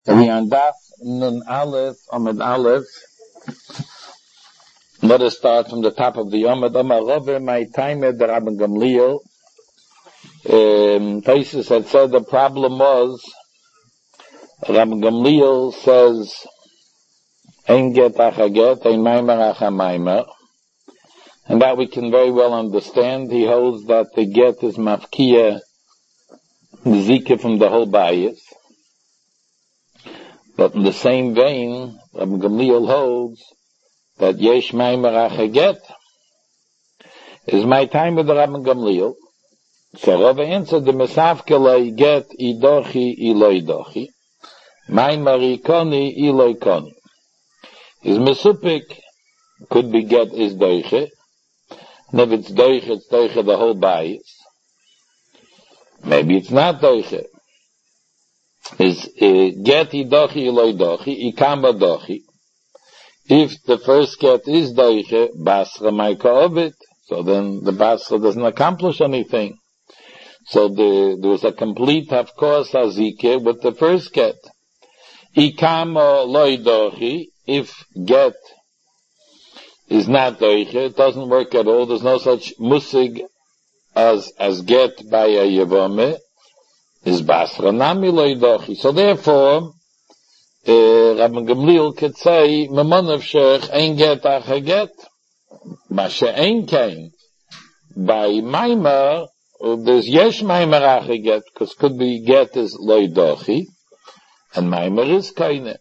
We are on Daf Nun Aleph, Amud Aleph. Let us start from the top of the Amud. Amar Rove, my time the Rabbi Gamliel. Taisus had said the problem was, Rabbi Gamliel says, Ein get achaget, ein maimer achamaimer. And that we can very well understand. He holds that the get is mafkia, zika from the whole bayis. But in the same vein, Rabbi Gamliel holds that yesh maimer achaget is my time with the Rabbi Gamliel. So Rabbi answered the mesavkelei get idochi iloi dochi, maimer ikoni iloi koni. His mesupik could be get is doiche, and if it's doiche the whole bayis. Maybe it's not doiche. Is get idochi iloi dochi, ikamba dochi. If the first get is doiche, basra maika ovid, so then the basra doesn't accomplish anything. So there was a complete hafkos hazike with the first get. Ikama loi dochi, if get is not doiche, it doesn't work at all. There's no such musig as get by a yevome. Is basra nami loi dochi. So therefore, Rabbi Gamliel could say, Mamonav Shech ein get achaget, Masha ein kain. By Maimer, there's yesh Maimer achaget, because could be get is loi dochi, and Maimer is kaine.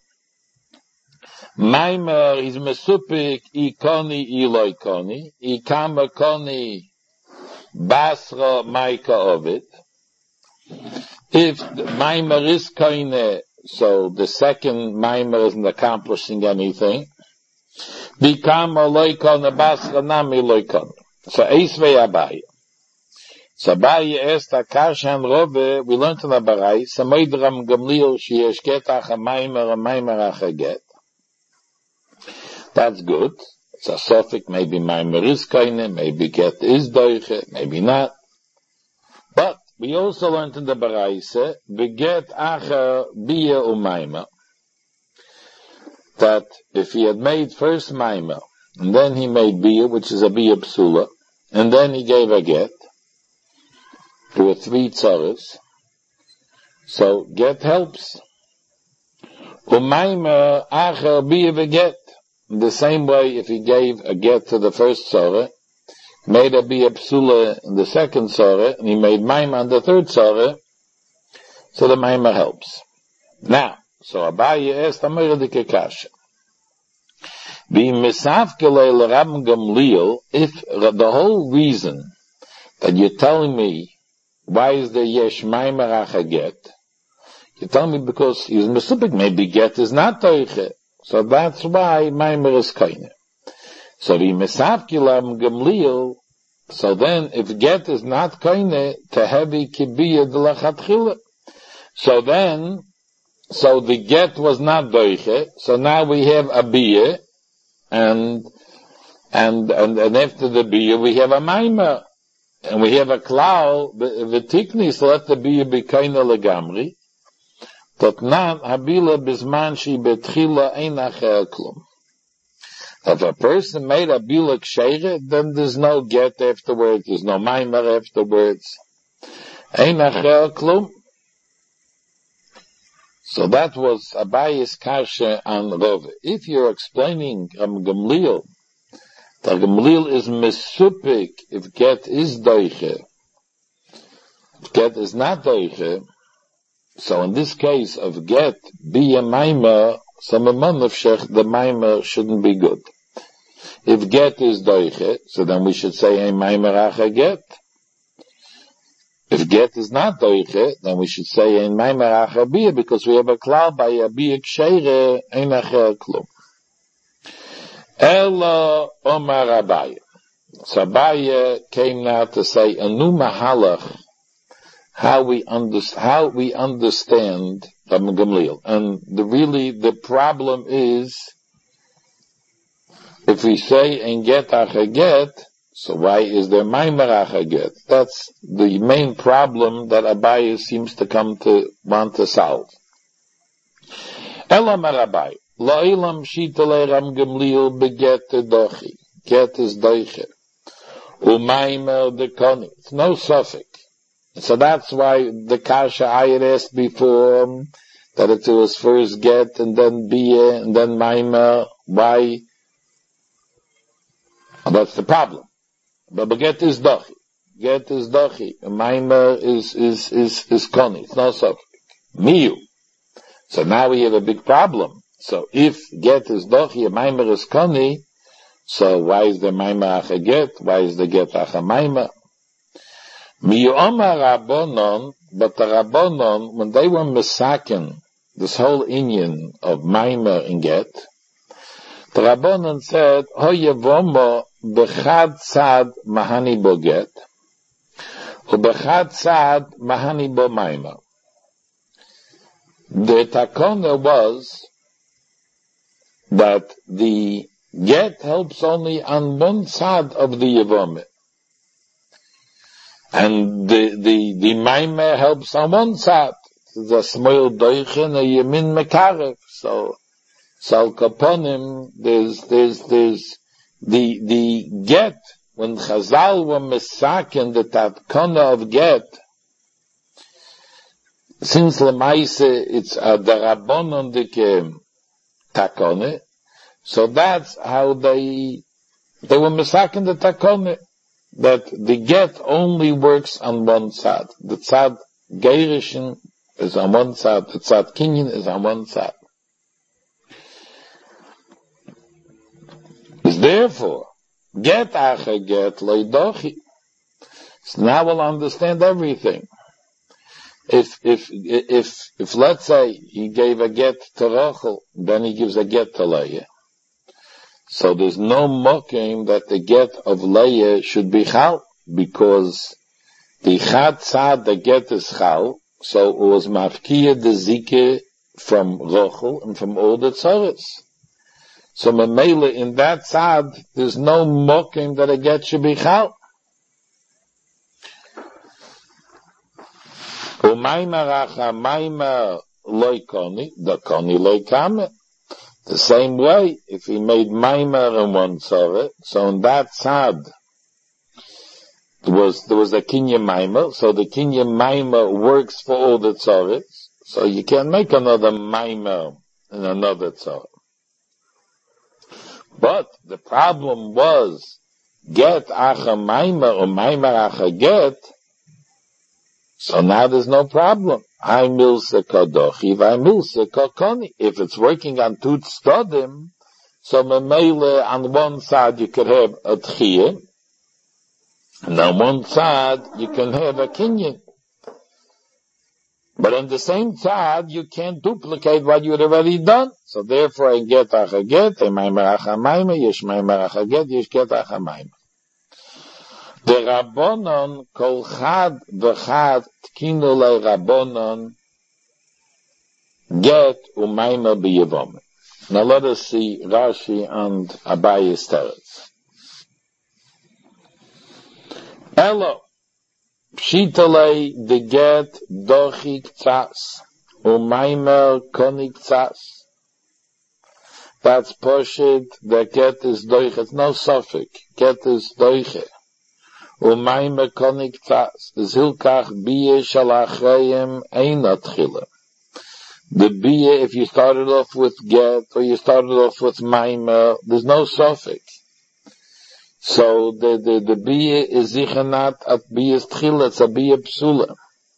Maimer is mesupik, ikoni iloi koni, ikama koni, basra maika ovid. If the Maimer is kaine, so the second Maimer isn't accomplishing anything. Become a loikon, a basra nami loikon. So Eisvei Abaye. So Abaye asked Akashan Rove, we learned in Abarai, Samoid Ram Gamliel, sheyesh get acha Maimer, a Maimer acha get. That's good. It's a suffix, maybe Maimer is kaine, maybe get is doiche, maybe not. But we also learned in the Baraise, beget acher bia u'maima, that if he had made first maima, and then he made bia, which is a bia psula, and then he gave a get, there were 3 tzaras, so get helps. U'maima acher bia veget. In the same way, if he gave a get to the first tzara, made a bia psula in the second tzara, and he made maima on the third tzara, so the maima helps. Now, so Abaye asked Amir the Kekasha. Be misafkelei l'Rabbi Gamliel, if the whole reason that you're telling me why is there yesh maima acha get, you're telling me because he's mesupik, maybe get is not toiche, so that's why maima is kaine. So the mesavkilam Gamliel, so then if get is not kaine, tehevi kibiya delachatchila. So then, so the get was not doiche, so now we have a biya, and after the biya we have a maima, and we have a klal, v'tikni, so let the biya be kaine legamri, totnan habila bizman shi betchila ein acher klum. If a person made a bilak sheire, then there's no get afterwards, there's no maimer afterwards. Ein acher klum. So that was Abaye's kasha on Rove. If you're explaining Gamliel, that Gamliel is mesupik if get is doiche, if get is not doiche, so in this case of get be a maimer, so Mamonav Shech, the maimer shouldn't be good. If get is doiche, so then we should say a maimer acha get. If get is not doiche, then we should say a maimer acha bia, because we have a klal by a bia ksheire ein acher klum. Ela Omar Abaye. So Abaye came now to say a new mahalach, how we understand Rabbi Gamliel. And the problem is, if we say ein get acha get, so why is there maimer acha get? That's the main problem that Abaye seems to come to want to solve. Elam Arabai, La'ilam Shitale Ram Gamliel beget dochi. Get is doiche. Umaymer the koni. It's no suffix. So that's why the kasha I had asked before, that it was first get and then bia and then maimer. Why? That's the problem. But get is dochi. Get is dochi. Maimer is koni. It's no suffix. Miu. So now we have a big problem. So if get is dochi, maimer is koni, so why is the maimer acha get? Why is the get acha maimer? Miyoma Rabbonon, but the Rabbonon, when they were misaken, this whole inyan of maimer and get, the Rabbonon said, Ho yevomo bechad sad mahani bo get, u bechad sad mahani bo maimer. The takona was that the get helps only on one side of the yevome. And the maimer helps on one side. The small doichen a yemin mekarev. So kaponim, there's the get, when Chazal were misaken the tatkona of get, since lemaise it's a darabon dike takone, so that's how they were misaken the takone, that the get only works on one side. The tzad geirishin is on one side, the tzad kinyan is on one side. Therefore, get acha get leidochi. So now we'll understand everything. If let's say he gave a get to Rachel, then he gives a get to Leah. So there's no mokim that the get of Leah should be chal, because the chad tzad, the get is chal, so it was mafkiya the zike from Rachel and from all the tzaras. So memele in that tzad, there's no mokim that a get should be chal. Umayma racha mayma loy koni, the koni loy kame. The same way, if he made maimer in one tzara, so in that tzad, there was a kinyan maimer, so the kinyan maimer works for all the tzaras, so you can't make another maimer in another tzara. But the problem was, get acha maimer or maimer acha get, so now there's no problem. I milse kadochi, I milse kakoni. If it's working on two tzadim, so memele on one side you could have a tchiyah, and on one side you can have a kinyan. But on the same side you can't duplicate what you had already done. So therefore I get acha get, a maimer acha maimer, yesh maimer acha get, yesh get acha maimer. The Rabbonon kol chad v'chad tkinu le Rabbonon get umayma b'yevome. Now let us see Rashi and Abaye's teretz. Elo pshitale the get dochi k'tzas umayma koni k'tzas. That's poshit. The get is doich. It's no suffix. Get is doiche. Umayma konik tzas. Zilkach biye shalachayim einat chila. The biye, if you started off with get, or you started off with maima, there's no suffix. So the biye is zichanat at biye's tchila, it's a biye psula.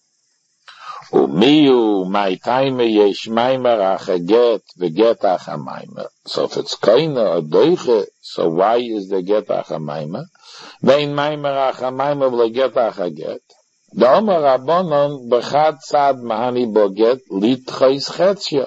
Umiyu, my time yesh maima racha get, v'get acha maima. So if it's kaina or doiche, so why is the get acha maima? Vein maimer acha maimer v'leget acha get. The Omer Rabbonon b'chad tzad mahani bo get litchais chetzia.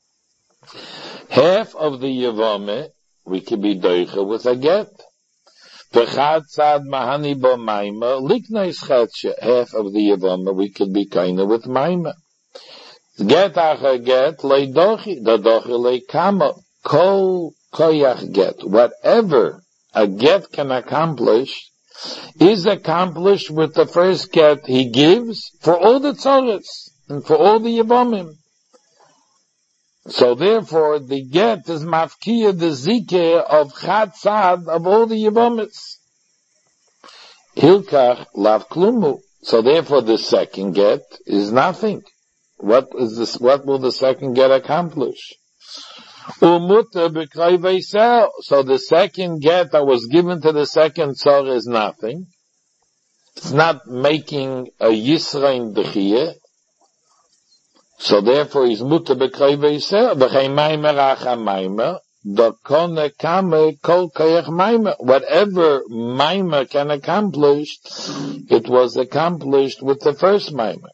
Half of the yevome we could be doiche with a get. B'chad tzad mahani bo maimer liknais chetzia. Half of the yevome we could be kaina with maimer. Get acha get lei dochi, the dochi lei kama. Kol koyach get. Whatever a get can accomplish is accomplished with the first get he gives for all the tzaras and for all the yevamim. So therefore, the get is mafkiya the zikeh of chatzad of all the Yevomis. Hilkach lav klumu. So therefore, the second get is nothing. What will the second get accomplish? Umuta b'krei veisel. So the second get that was given to the second tzor is nothing. It's not making a yisrain dechiyah. So therefore he's muta b'krei veisel. V'chei maimer acha maimer. Dokone kame kol koyach maimer. Whatever maimer can accomplish, it was accomplished with the first maimer.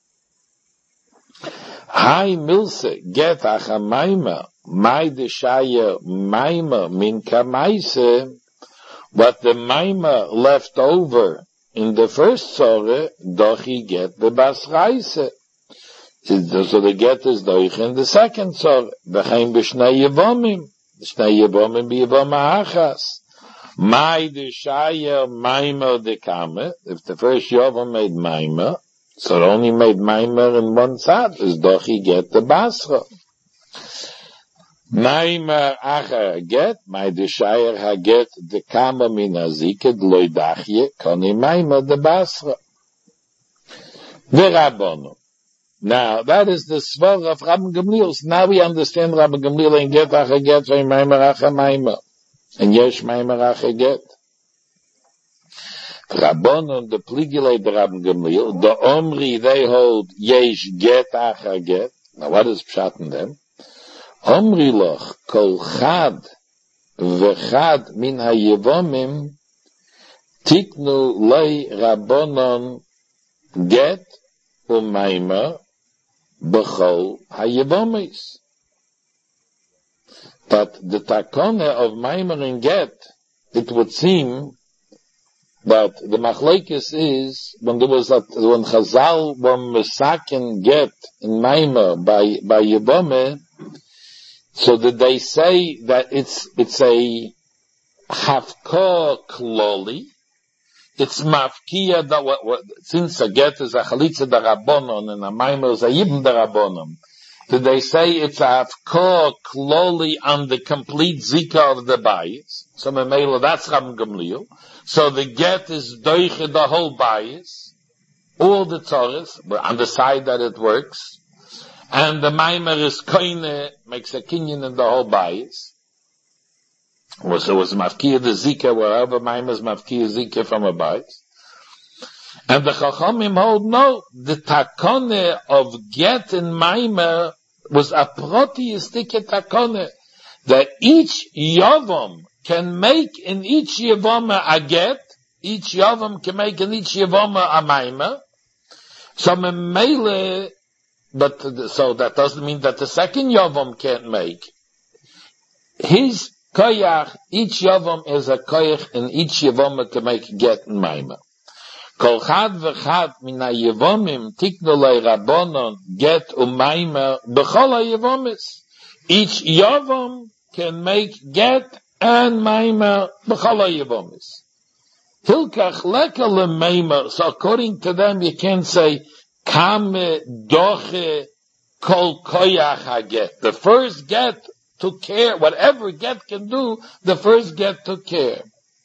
Hai milse get acha maimer. Mai deshaya maimer min kamaise. What the maimer left over in the first tzore, dochi get the basraise. So the get is doich in the second tzore. V'chein b'shnei yevomim. Shnei yevomim b'yevoma achas. Mai deshaya maimer dekame. If the first yevom made maimer, so it only made maimer in one side, is dochi get the basra. Maimer acha get, mai deshaya haget dekame min azike d'loi dachye, koni maimer de basra. V'rabono. Now, that is the svar of Rabban Gamliel. Now we understand Rabban Gamliel and get acha get, so maimer acha maimer. And yesh maimer acha get. Rabbanon, the pligile de Rabban Gamliel, the Omri, they hold yesh get acha get. Now what is pshat in them? Omri loch, kol chad, v'chad min ha-yevomim, tiknu lei Rabbanon get, u'maimer, b'chol ha-yevomis. But the takone of maimer and get, it would seem that the machlekes is when Chazal were mesaken get in maimer by yevome, so that they say that it's a hafka kloli. It's mafkiya that since a get is a chalitza darabonon and a maimer is a yibn darabonon. Did they say it's a hafka kloli on the complete zika of the bayis? So memela, that's Rabban Gamliel. So the get is doiche the whole bayis, all the tzoros, on the side that it works, and the maimer is koine, makes a kinyan in the whole bayis. So it was mafkiya the zika, wherever maimer is mafkiya zika from a bayis. And the chachamim hold no, the takone of get and maimer was a proteistic takone, that each yavam can make in each yavama a get, each yavam can make in each yavama a maimer. So memele, so that doesn't mean that the second yavam can't make. His koyach, each yavam is a koyach, and each yavama can make get and maimer. Kol chad v'chad min ha-yevomim tiknu lei rabbonon get u'maimer b'chol ha-yevomis. Each yavam can make get and maimer b'chol ha-yevomis. Hilkach leka le-maimer. So according to them, you can't say kame doche kol koyach ha-get. The first get took care. Whatever get can do, the first get took care.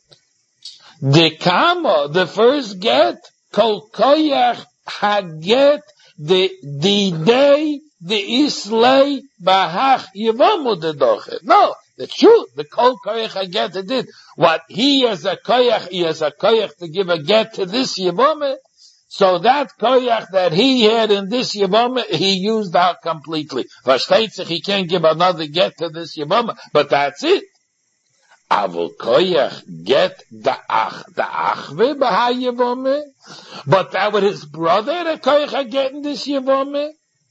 The kama, the first get, kol koyach ha-get, the day, the islay, bahach, yevomu de doche. No, the truth, the kol koyach ha-get it did. What he has a koyach to give a get to this yevomu, so that koyach that he had in this yevomu, he used out completely. Vashtetzich, he can't give another get to this yevomu, but that's it. Avol koyach get the achve b'ha yevome, but that with his brother, the koyach get in this yevome.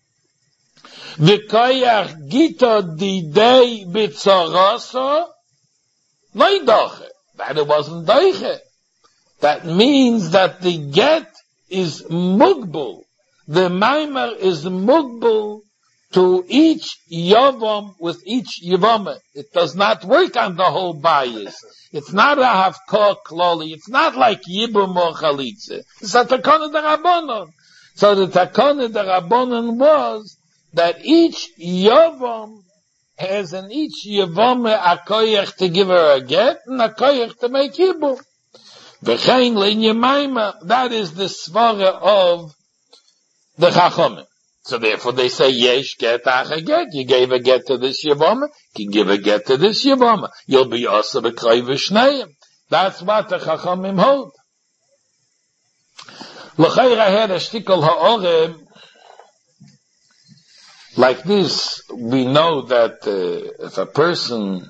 The koyach gito di day b'tzoroso, no doche. That it wasn't doche. That means that the get is mugbul. The maimer is mugbul to each yavam with each yavama. It does not work on the whole bayis. It's not a hafkor kloli. It's not like yibum or chalitze. It's a takana de rabbonon. So the takana de rabbonon was that each Yavam has in each Yavam a koyach to give her a get and a koyach to make Yibum. V'chein lein Yemaima, that is the svara of the Chachamim. So therefore they say, yesh get ach a get. You gave a get to this Yavama, you can give a get to this Yavama. You'll be also b'kroi v'shneim. That's what the Chachamim hold. L'chayra had a shtikol ha'orem. Like this, we know that if a person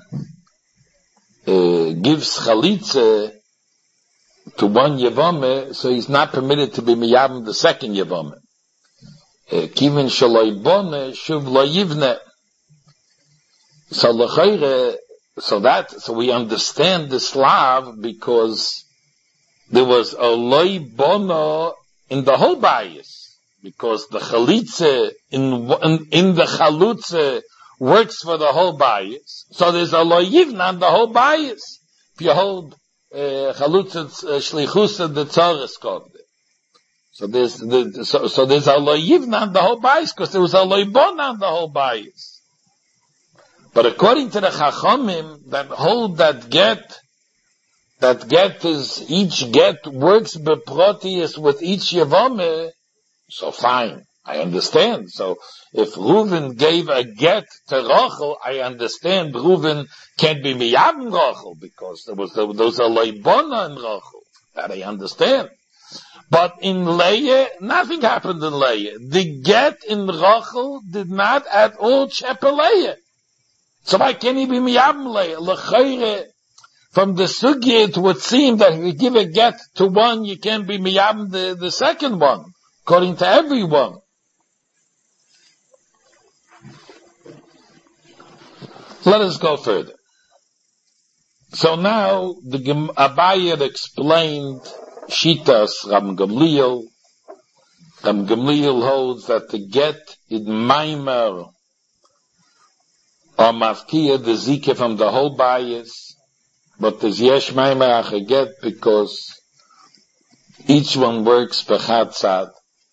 gives chalitza to one Yavama, so he's not permitted to be miyavim the second Yavama. Kivin shaloi bone shuv lo yivne. So l'chayre, so we understand the Slav because there was a loy bono in the whole bayis, because the chalitza in the chalutza works for the whole bayis. So there's a loy yivne on the whole bayis. If you hold chalutza shlichusa the tzaris called. So there's a loy yivna on the whole bayis, because there was a loy bon on the whole bayis. But according to the Chachamim, that hold that get is, each get works beprotius with each Yavame, so fine, I understand. So if Reuven gave a get to Rachel, I understand Reuven can't be miyavim Rachel, because there was a loy bona in Rachel. That I understand. But in Leah, nothing happened in Leah. The get in Rachel did not at all cheper Leah. So why can't he be miyavim Leah? L'chayre, from the sugya it would seem that if you give a get to one, you can't be miyavim the second one, according to everyone. Let us go further. So now the Abaye explained Shitas Ram Gamliel. Ram Gamliel holds that the get in Maimer or Mafkiya the Zike from the whole bias, but there's Yesh Maimer Ach get because each one works per Chatzad.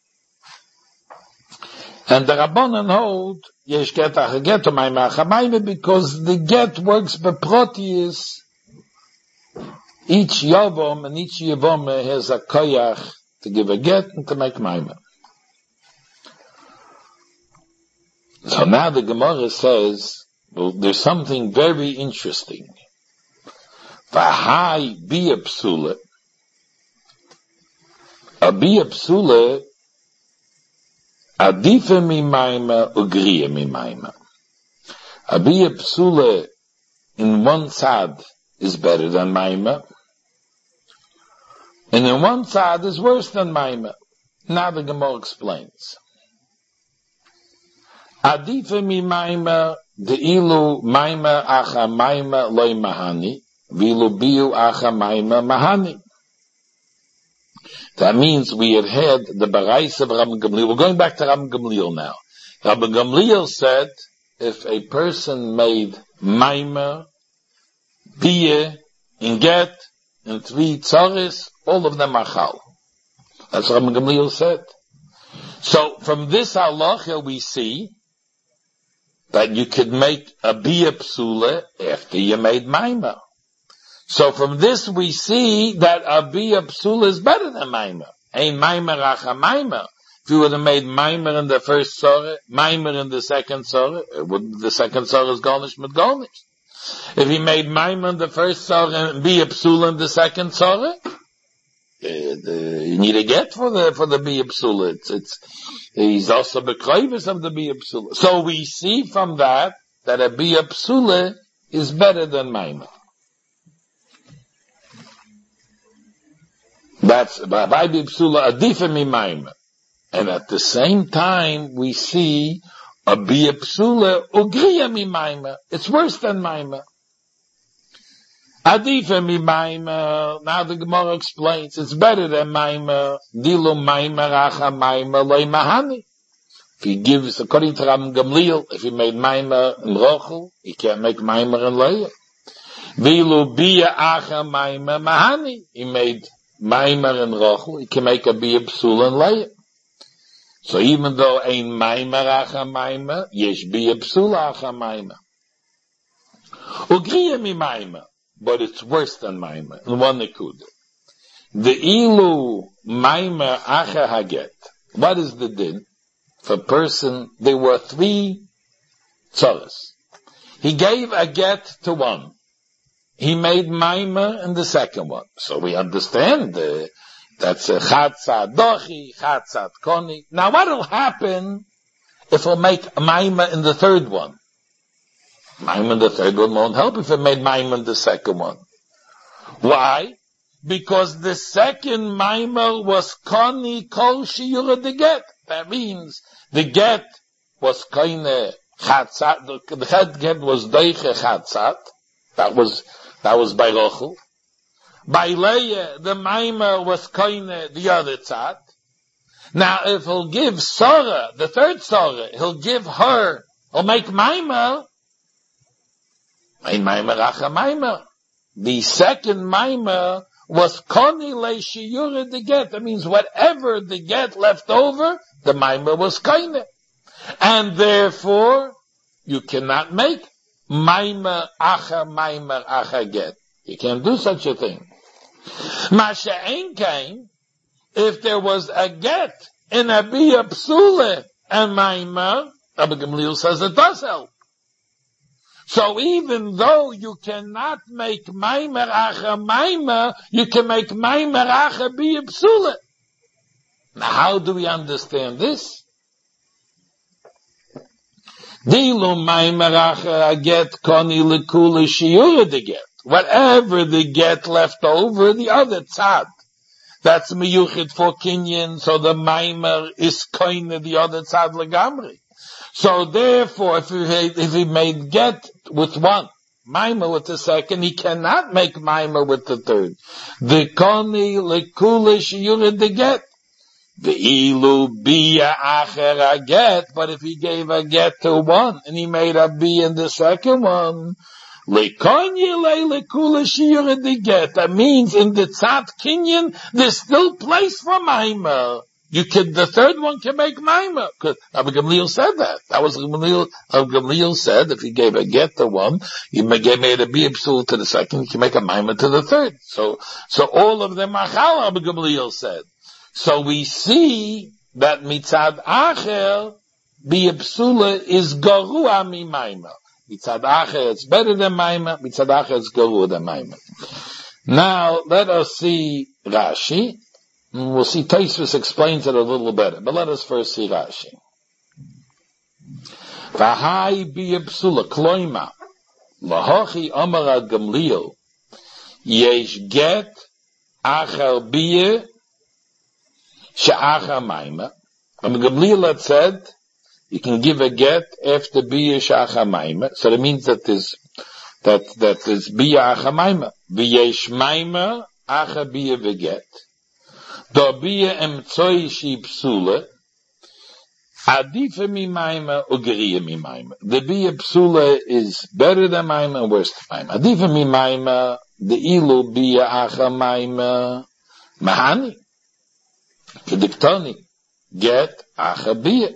And the Rabbanan hold Yesh get Ach get to Maimer Ach Maimer because the get works per Proteus. Each Yavom and each Yavom has a koyach to give a get and to make maimer. So now the Gemara says, well, there's something very interesting. V'hai biya psula. A biya psula adifa mi maimer ugriya mi maimer. A biya psula in one side is better than maimer. And in one side is worse than maimer. Now the Gemara explains. Adifa mi maimer de ilu maimer acha maimer loy mahani vilu biu acha maimer mahani. That means we have had the barais of Rabban Gamliel. We're going back to Rabban Gamliel now. Rabban Gamliel said if a person made maimer, biyah, and get, and 3 tzaris, all of them are chal. That's what Rabban Gamliel said. So from this halacha we see that you could make a biyah psula after you made maimer. So from this we see that a biyah psula is better than maimer. Ein maimer acha maimer. If you would have made maimer in the first sorah, maimer in the second sorah, the second sorah is garnish mit garnish. If he made maimer in the first sorah and biyah psula in the second sorah, you need a get for the biyah psula. He's also bekroivis of the biyah psula. So we see from that a biyah psula is better than maimer. That's by biyah psula adifa mi maimer. And at the same time we see a biyah psula ugriya mi maimer. It's worse than maimer. Adifa mi maimer. Now the Gemara explains it's better than maimer. Dilu maimer acha maimer loy mahani. If he gives, according to Rabban Gamliel, if he made maimer in Rochel, he can't make maimer in Leah. Dilu biyah acha maimer mahani. He made maimer in Rochel, he can make a biyah psula in Leah. So even though ein maimer acha maimer, yesh biya psula acha maimer. Ugriya mi maimer, but it's worse than maimer, in one nekuda. The ilu maimer acha haget. What is the din? For a person, there were 3 tzoros. He gave a get to one. He made maimer in the second one. So we understand that's a chatzat dochi, chatzat koni. Now what will happen if we make maimer in the third one? Maimer in the third one won't help if we made maimer in the second one. Why? Because the second maimer was koni kol shiyura de get. That means the get was kaine chatzat, the head get was doiche chatzat. That was by Rochel. By Leah, the maimer was kaine the other tzat. Now if he'll give Sarah, the third Sarah, he'll give her, he'll make maimer, ein maimer acha maimer. The second maimer was koni le shiyure the get. That means whatever the get left over, the maimer was kaine. And therefore, you cannot make maimer acha get. You can't do such a thing. Masha ein kain, if there was a get in a biya psule and maimer, Rabbi Gamliel says it does help. So even though you cannot make maimer acha maimer, you can make maimer acha biya psule. Now how do we understand this? Dilu maimer acha get koni lekula shiura de get. Whatever the get left over, the other tzad. That's miyuchid for kinyan, so the maimer is koine the other tzad legamri. So therefore, if he made get with one, maimer with the second, he cannot make maimer with the third. The koni lekula shiura de get. The ilu biya acher a get, but if he gave a get to one, and he made a biya in the second one, that means in the tzad kinyan, there's still place for maimer. The third one can make maimer. Because Rabbi Gamliel said that. That was Rabbi Gamliel said, if he gave a get to one, he made a biyapsul to the second, he can make a maimer to the third. So all of them are chal, Rabbi Gamliel said. So we see that mitzad acher, biyapsula is garua mi maimer. Mitzad acher, it's better than maimer. Mitzad acher, it's garua than maimer. Now, let us see Rashi. We'll see Tosfos explains it a little better, but let us first see Rashi. V'hai biyapsula kloima, lahochi amar Gamliel, yesh get acher biya she'acher maimer. And Gamliel had said, you can give a get after biya she'acher maimer. So that means that is biya acher maimer. V'yesh maimer acher biya v'get. Do biya emtzoi shi psula. Adifa mi maimer ugriya mi maimer. The biya psula is better than maimer and worse than maimer. Adifa mi maimer, the ilu biya acher maimer, mahani. Kediktoni, get acha biya.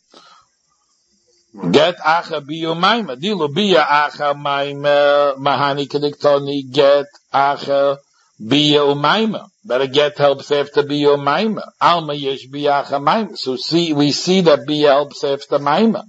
Get acha biya maimer. Dilu biya acha maimer, mahani kediktoni, get acha biya maimer. But a get helps after biya maimer. Alma yesh biya acha maimer. So we see that biya helps after maimer.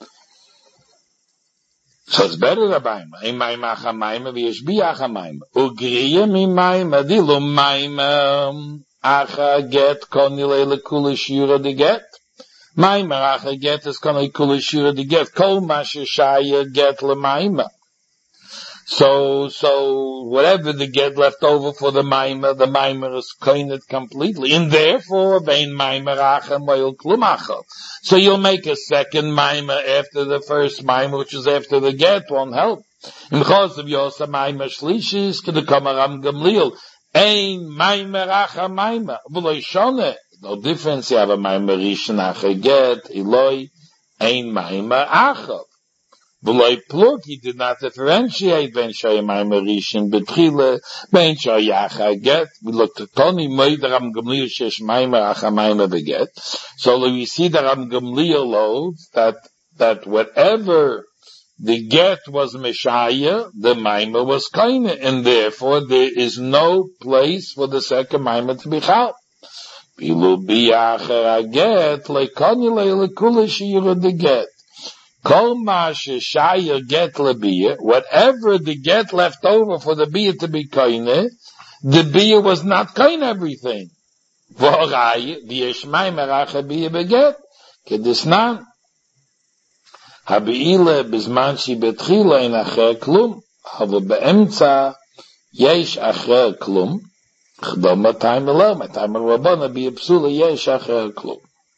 So it's better than maimer. Ein maimer acha maimer, v'yesh biya acha maimer. Ugriya mi maimer, dilu maimer. Acha get konile lekula shira de get. Maimer acha get is konile kula shira de get. Kol masha shaya get le maimer. So whatever the get left over for the maimer is coined completely. And therefore, vein maimer acha moil klumacha. So you'll make a second maimer after the first maimer, which is after the get, won't help. In chos of yosa maimer shlishis, k'de kamaram Gamliel. Ein maimer acha maimer. V'loi shone. No difference. You have a maimer rishon acha get. Eloi. Ein maimer acha. V'loi plug, he did not differentiate ben shoymayim rishon betchile, ben shoyach get. We looked at Tony Moider Ram Gamliel shesh mayim achamayim beget. So we see that Ram Gamliel holds that whatever the get was Meshaya, the Maimah was Kaina, and therefore there is no place for the second Maimah to be Chal. Pilu biyacher get lekonile lekula shira the get. Kol ma sheshaya get lebiyah, whatever the get left over for the biyah to be Kaina, the biyah was not Kaina everything. V'orai v'yesh Maimah acher biyah beget kedisnan. Habi'ile bizman shi betchila in acher klum, hava be'emtza yesh acher klum, chdom matayim elo, matayim al-Rabbana bi'epsula yesh acher klum.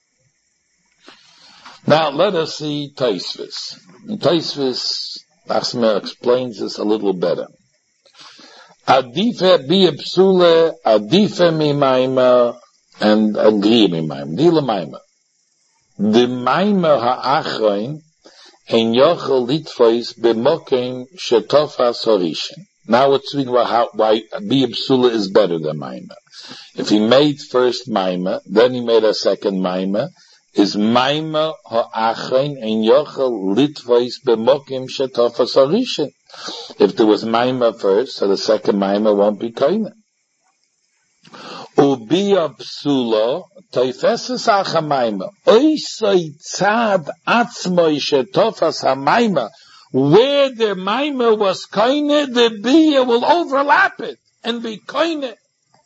Now let us see Tosfos. In Tosfos, Achsmer explains this a little better. Adife bi'epsula, adife mimayma, and agri mimayma, dila mayma. The mayma ha'achrein, ein yochel litfois b'mokem shetofas horishin. Now we're speaking about why Biyah Psula is better than Maimah. If he made first Maimah, then he made a second Maimah, is Maimah ha'achein ein yochel litfois b'mokem shetofas horishin. If there was Maimah first, so the second Maimah won't be Kaina. Ubiyah Psula Toifeses HaChamayma Oisoi Tzad Atzmoi Shetofas HaMayma, where the Maimah was Kaine, the Biyah will overlap it and be Kaine.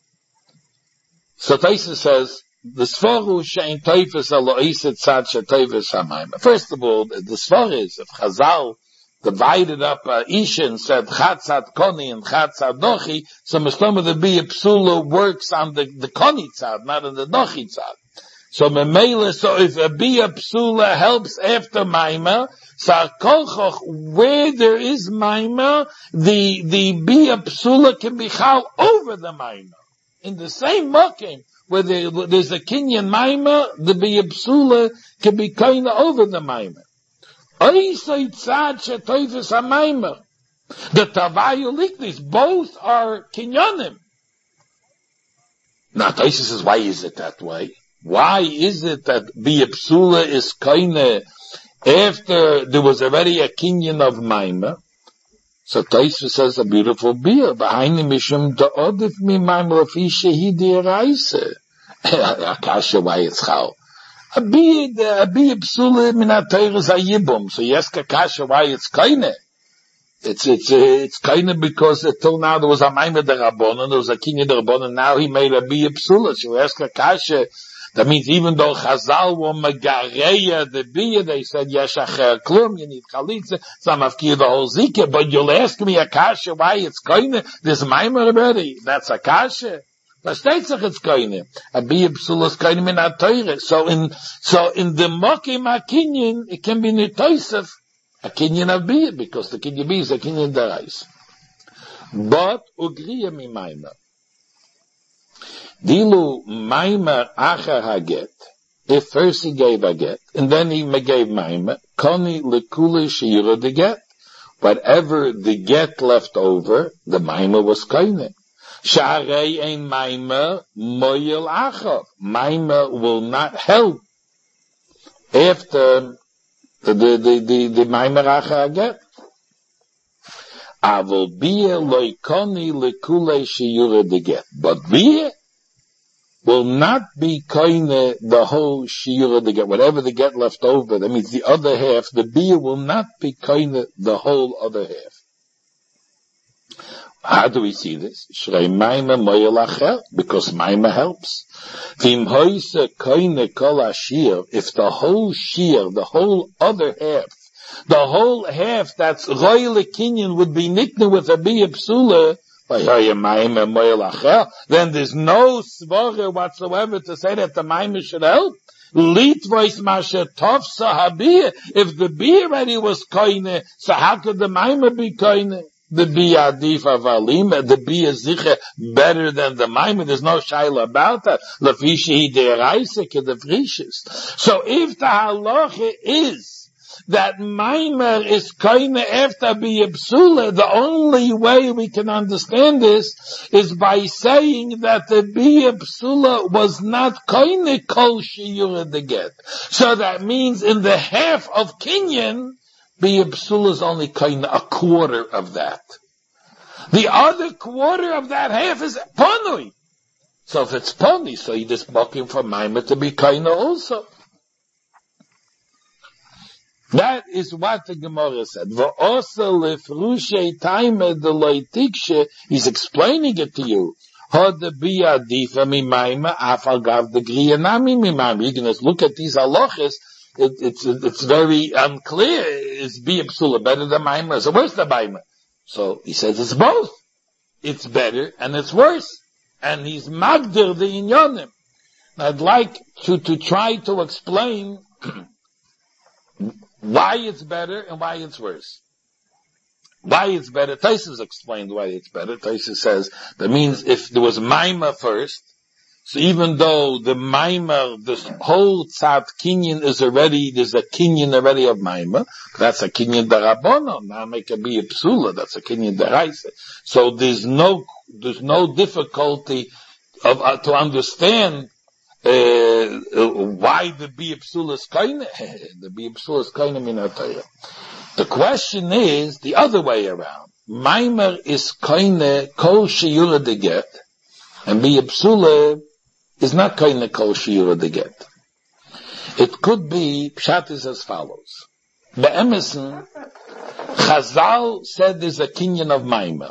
So Tosfos says the Sforu Shein Toifes Alo Oisoi Tzad Shetofas HaMayma. First of all, the Sfor is if Chazal divided up Ishin, said Chatzat Koni and Chatzat Dochi, so Mishlama the Biyah Psula works on the Koni tzad, not on the Dochi tzad. So Memela, so if a Biyah Psula helps after Maimah, so Kolchoch, where there is Maimah, the Biyah Psula can be chal over the Maimah. In the same Mokim, where there's a Kinyan Maimah, the Biyah Psula can be kind over the Maimah. The Tavayu Liknis, both are Kinyanim. Now Tosfos says, why is it that way? Why is it that Biyah Psula is Kaine after there was already a Kinyan of Maimah? So Tosfos says a beautiful Biyah. Behind the Mishum Da'odif mi Maimah Rafi Shehidi Raise. Akasha, why it's Chal? A Biyah Psula min ha-Torah Yibum. So yes, Kakasha, why it's Kaine? It's Kaine because until now there was a Maimah de Rabbanan, there was a Kinyan de Rabbanan, now he made a Biyah Psula. So yes, Kakasha, that means even though Chazal were Magareya the Biyah, they said Yesh Acher Klum, you need Chalitza, some Afkir the whole Zikah, but you'll ask me Akasha, why it's Kaine? There's Maimah already. That's Akasha. It's Kaine. A Biyah Psula is Kaine min ha-Torah. So in the Mokim HaKinyan, it can be Nitoisef, a Kinyan of Biyah, because the Kinyan Biyah is a Kinyan Derais. But, Ugriya mi Maimah. Dilu Maimah Acher HaGet, if first he gave a get, and then he gave Maimah, Koni lekuli shira the get. Whatever the get left over, the Maimah was Kaine. Sharei ein Maimah moyel achav. Maimah will not help after the Maimah achav get. Avol biyah loikoni lekulei sheyure de get. But biyah will not be koine the whole sheyure de get. Whatever the get left over, that means the other half, the biyah will not be koine the whole other half. How do we see this? Shrei Maimah moyel acher, because Maimah helps. Vim hoise koine kol ashir, if the whole shir, the whole other half, the whole half that's royal kinyan would be nikna with a Biyah Psula, then there's no svara whatsoever to say that the Maimah should help. Litvois masha tofsa habiyah. If the Biyah already was koine, so how could the Maimah be koine? The Biyah adif avalim, the Biyah zicha better than the Maimah. There's no shaila about that. Lafishi deraisa kedefrishis. So if the halacha is that Maimer is koine after Bia Psula, the only way we can understand this is by saying that the Bia Psula was not koine kol shiyura de get. So that means in the half of Kinyan, Bia Psula is only koine a quarter of that. The other quarter of that half is Ponui. So if it's Pony, so you're just looking for Maimer to be koine also. That is what the Gemara said. He's explaining it to you. You can just look at these halachas. It's very unclear. Is Bia Psula better than Maimer? So where's the Maimer? So he says it's both. It's better and it's worse. And he's magdir the inyonim. I'd like to try to explain why it's better and why it's worse. Why it's better, Taisus explained why it's better. Taisus says, that means if there was Maima first, so even though the Maima, this whole Tzad Kinyan is already, there's a Kinyan already of Maima, that's a Kinyan Darabono, now make a be a Psula, that's a Kinyan Daraisa. So there's no difficulty of, to understand why the Bia Psula is koine? The Bia Psula is koine min HaTorah. The question is the other way around. Maimer is koine kol shiyura de get, and Bia Psula is not koine kol shiyura de get. It could be, Pshat is as follows. Be'emerson, Chazal said there's a kinyan of Maimer.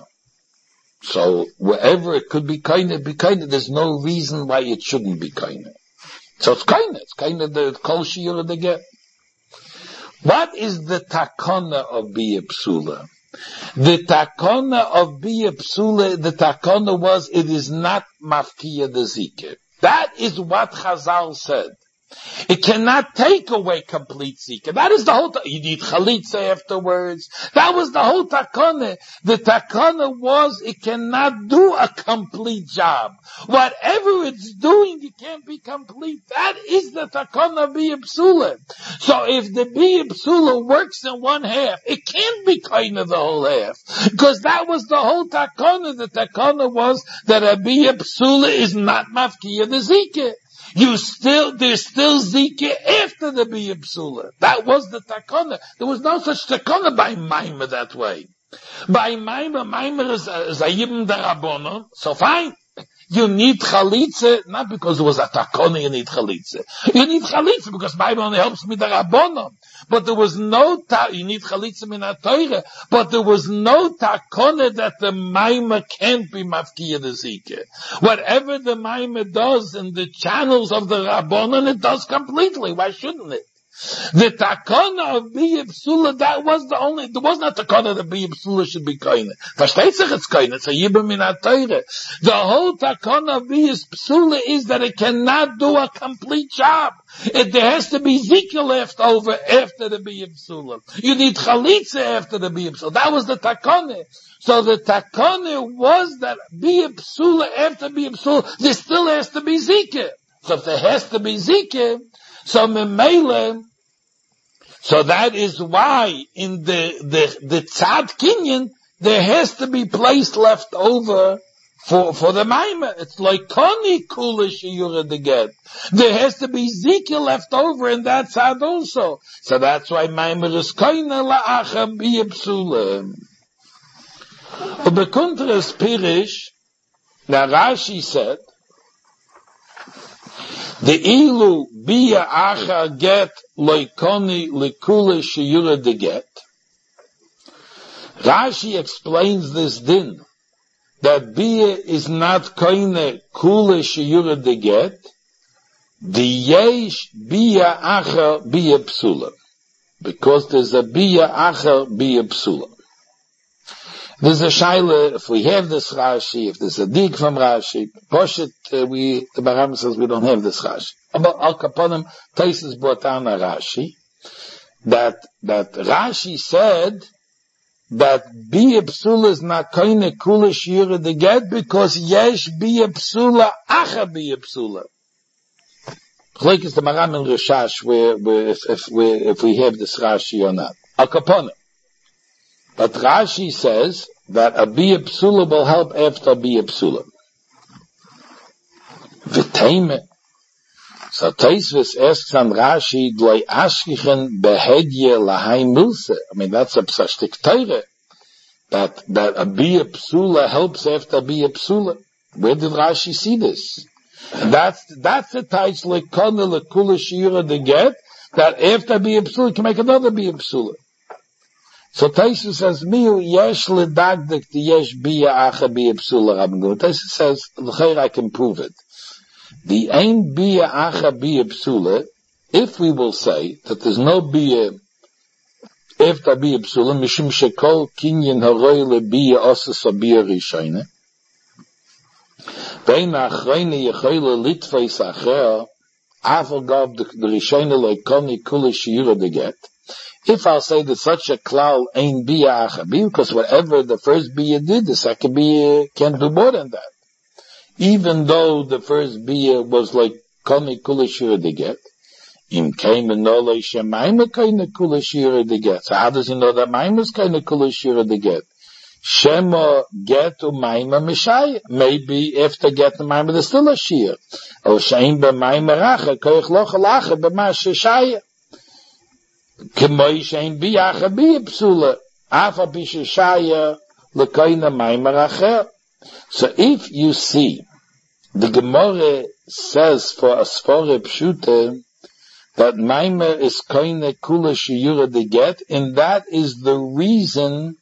So wherever it could be koine, there's no reason why it shouldn't be koine. So it's koine the kol shiyura de get. What is the takona of Bia Psula? The takona of Bia Psula, the takona was, it is not mafkiya de zikr. That is what Chazal said. It cannot take away complete zikr. That is the whole, you need chalitza afterwards. That was the whole takana. The takana was, it cannot do a complete job. Whatever it's doing, it can't be complete. That is the takana Bia Psula. So if the Bia Psula works in one half, it can't be kind of the whole half. Because that was the whole takana. The takana was that a Bia Psula is not mafkiya the zikr. There's still zikr after the Bia Psula. That was the takana. There was no such takana by Maimer that way. By Maimer is a yibn darabona, so fine. You need chalitza, not because it was a takona you need chalitza. You need chalitza because Maimer only helps me darabona. But there was no you need chalitza min HaTorah, but there was no takona that the Maimer can't be mafkiya the zikr. Whatever the Maimer does in the channels of the Rabbanon, it does completely. Why shouldn't it? The takana of Bia Psula, that was the only, there was not takana that Bia Psula should be koine. Versteht sich it's koine, it's a yibum min HaTorah. The whole takana of Bia Psula is that it cannot do a complete job. There has to be zikr left over after the Bia Psula. You need chalitza after the Bia Psula. That was the takana. So the takana was that Bia Psula, after Bia Psula, there still has to be zikr. So if there has to be zikr, so memele, so that is why in the tzad kinyan there has to be place left over for the maimer. It's like koni kula shiyura de get. There has to be zikr left over in that tzad also. So that's why maimer is koina la'acha Bia Psula. Ubekuntres pirish, now Rashi said, the ilu Bia acha get loikoni likule shiyura de get. Rashi explains this din that Bia is not koine kule shiyura de get. The yesh Bia acha Bia Psula, because there's a Bia acha Bia Psula. There's a shaila, if we have this Rashi, if there's a dig from Rashi, Poshet, the Baram says we don't have this Rashi. But Al Kaponim, Taisus brought down a Rashi, that Rashi said that Bia Psula is not koine kula shiyura de get because yesh Bia Psula acha Bia Psula. Like is the Maram and Rishash where if we have this Rashi or not. Al Kapona. But Rashi says that a Bia Psula will help after a Bia Psula. V'teime. So Taisvis asks on Rashi, Dloi Ashkichen behedye lahai milse. I mean, that's a psashtik teire. That a Bia Psula helps after a Bia Psula. Where did Rashi see this? And that's the Tais lekona lekula shira de get, that after Bia Psula can make another Bia Psula. So Taisa says, Miu yesh ledagdik the yesh Bia acha Bia Psula Rabban Gamliel. Taisa says, l'chayr I can prove it. The ein Bia acha Bia Psula, if we will say that there's no Bia after Bia Psula, mishum shekol kinyan haroi lebia osas a Bia Rishayne, vein achreine yechoyle litfeis acher, afal gav the Rishayne loikoni kula shira de get. If I'll say that such a klal ain't Bia acha Bia, because whatever the first Bia did, the second Bia can't do more than that. Even though the first Bia was like koni kula shira de get, im came and no like shemaima kaina kula shira de get. So how does he know that maima is kaina kula shira de get? Shema get to maima mishaya. Maybe after get the maima there's still a shir. Or shein be maima racha koich locha lacha be ma shishaya. Kemoi shein bi acha bi psula. Afa bi shishaya lekaina maima racha. So if you see, the Gemara says for a Sfore Pshute that Maima is koine kula shiyura de get, and that is the reason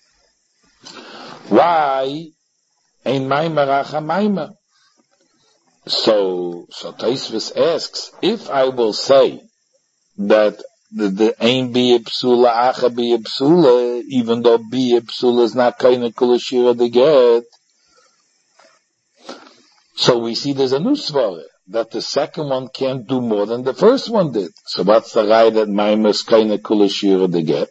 why ein Maima racha Maima. So Taisvis asks, if I will say that the ein Bia Psula acha Bia Psula, even though Bia Psula is not koine kula shiyura de get, so we see there's a new svara, that the second one can't do more than the first one did. So what's the right that Maimas kaina kula shira de get?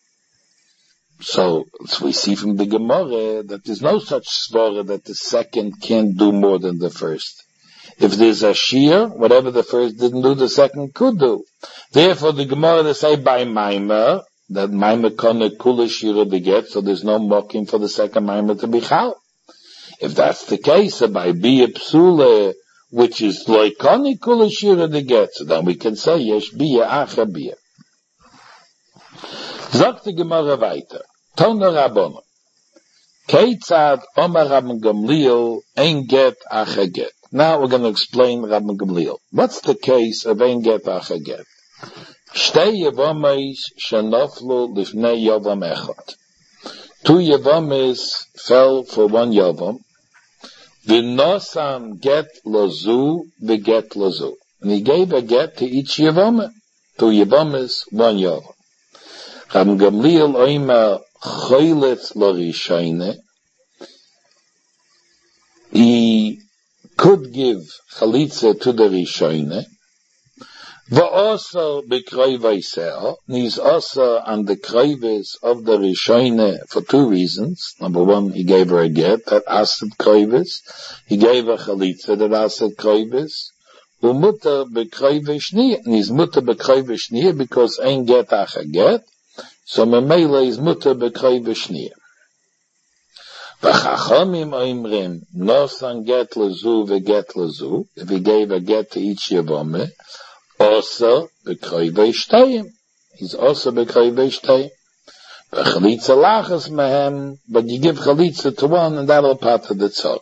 So we see from the Gemara that there's no such svara that the second can't do more than the first. If there's a shir, whatever the first didn't do, the second could do. Therefore the Gemara they say by Maima, that Maima kaina kula shira de get, so there's no mocking for the second Maima to be chal. If that's the case, by Bia Psula, which is loikoni kula shira de get, so then we can say yesh Bia acha Bia. Sagt die Gemara weiter. Tona Rabbona. Keitzad Omar Rabban Gamliel ein get acha get. Now we're going to explain Rabban Gamliel. What's the case of ein get acha get? Shtei yevomeis shenoflu lifnei yovam echot. Two yevomes fell for one yovam. V'nosam get lozu, v'get lozu. And he gave a get to each yevome. Two yevomes, one yovam. Rabban Gamliel oima choylet l'rishayne. He could give chalitza to the rishayne. V'osa b'kroivayseho. He's also on the kroives of the rishayne for two reasons. Number one, he gave her a get that asad kroives. He gave her chalitza that asad kroives. U'muta b'kroive shniya. And he's muta b'kroive shniya because ain't get acha get. So memela is muta b'kroive shniya. V'chachamim oimrim nosan get lezu v'get lezu. If he gave a get to each yevome, also b'kroivei shtayim. He's also b'kroivei shtayim. V'chalitza lachas mehem, but you give chalitza to one and that'll part of the tzor.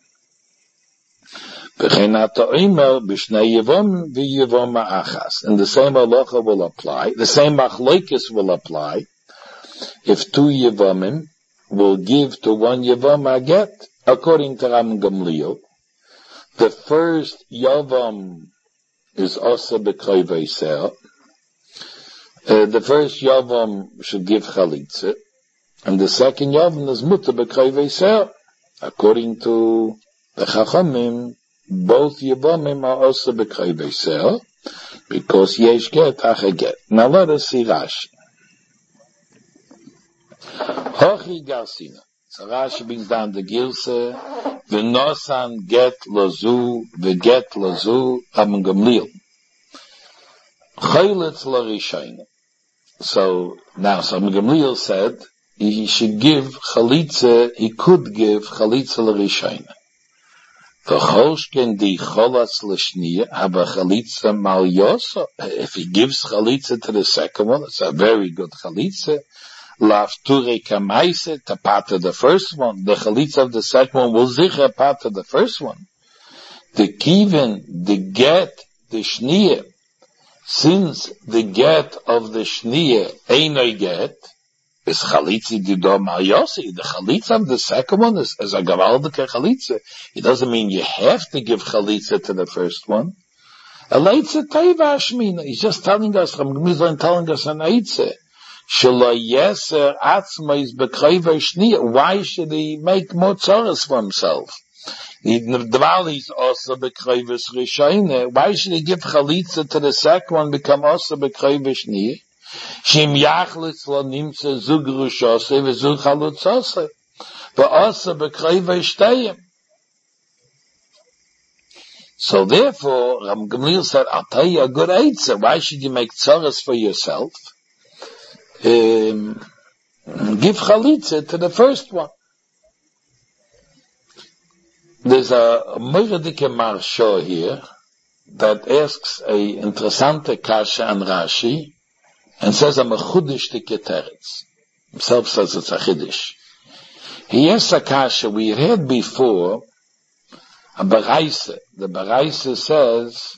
V'chenata oimer b'shnei yevom v'yevom ma'achas. And the same halacha will apply, the same machlokes will apply, if two yevomim will give to one yevom a get, according to Rabban Gamliel. The first yevom is also b'kroivei se'ah. The first yavam should give chalitza, and the second yavam is muta b'kroivei se'ah. According to the Chachamim, both yavamim are also b'kroivei se'ah, because yesh get acha get. Now let us see Rashi. Hochi garsina. So Rashi brings down the Gilse, v'nosan get lozu, v'get lozu, Rabban Gamliel. Chaylitz l'rishayna. So now, Gamliel said he should give chalitza. He could give chalitza l'rishayna. V'choshken di cholatz l'shniya haba chalitza mal yoso. If he gives chalitza to the second one, it's a very good chalitza. Lafture kamaise to part of the first one. The chalitza of the second one will zicha part of the first one. The kiven, the get, the shniya. Since the get of the shniya ain't get, is chalitza dido mal yosi. The chalitza of the second one is a gavaldike chalitza. It doesn't mean you have to give chalitza to the first one. A leitze teiva ashmina. He's just telling us, telling us an eitze. Shelo yeser atzma is bekreiver shniya. Why should he make more tzoros for himself? Dval is also bekreiver rishayne. Why should he give chalitza to the second one, become also bekreiver shniya? Shim yachlitz lo nimtze zug rushose v'zug chalutzose. V'asa bekreiver shteyim. So therefore, Ram Gamliel said, I'll tell you a good answer. Why should you make tzoros for yourself? Give chalitza to the first one. There's a Moiradike Marsha here that asks a interessante kasha and Rashi and says a mechudish teretz. Himself says it's a chiddush. He asks a kasha we had before, a baraisa. The baraisa says,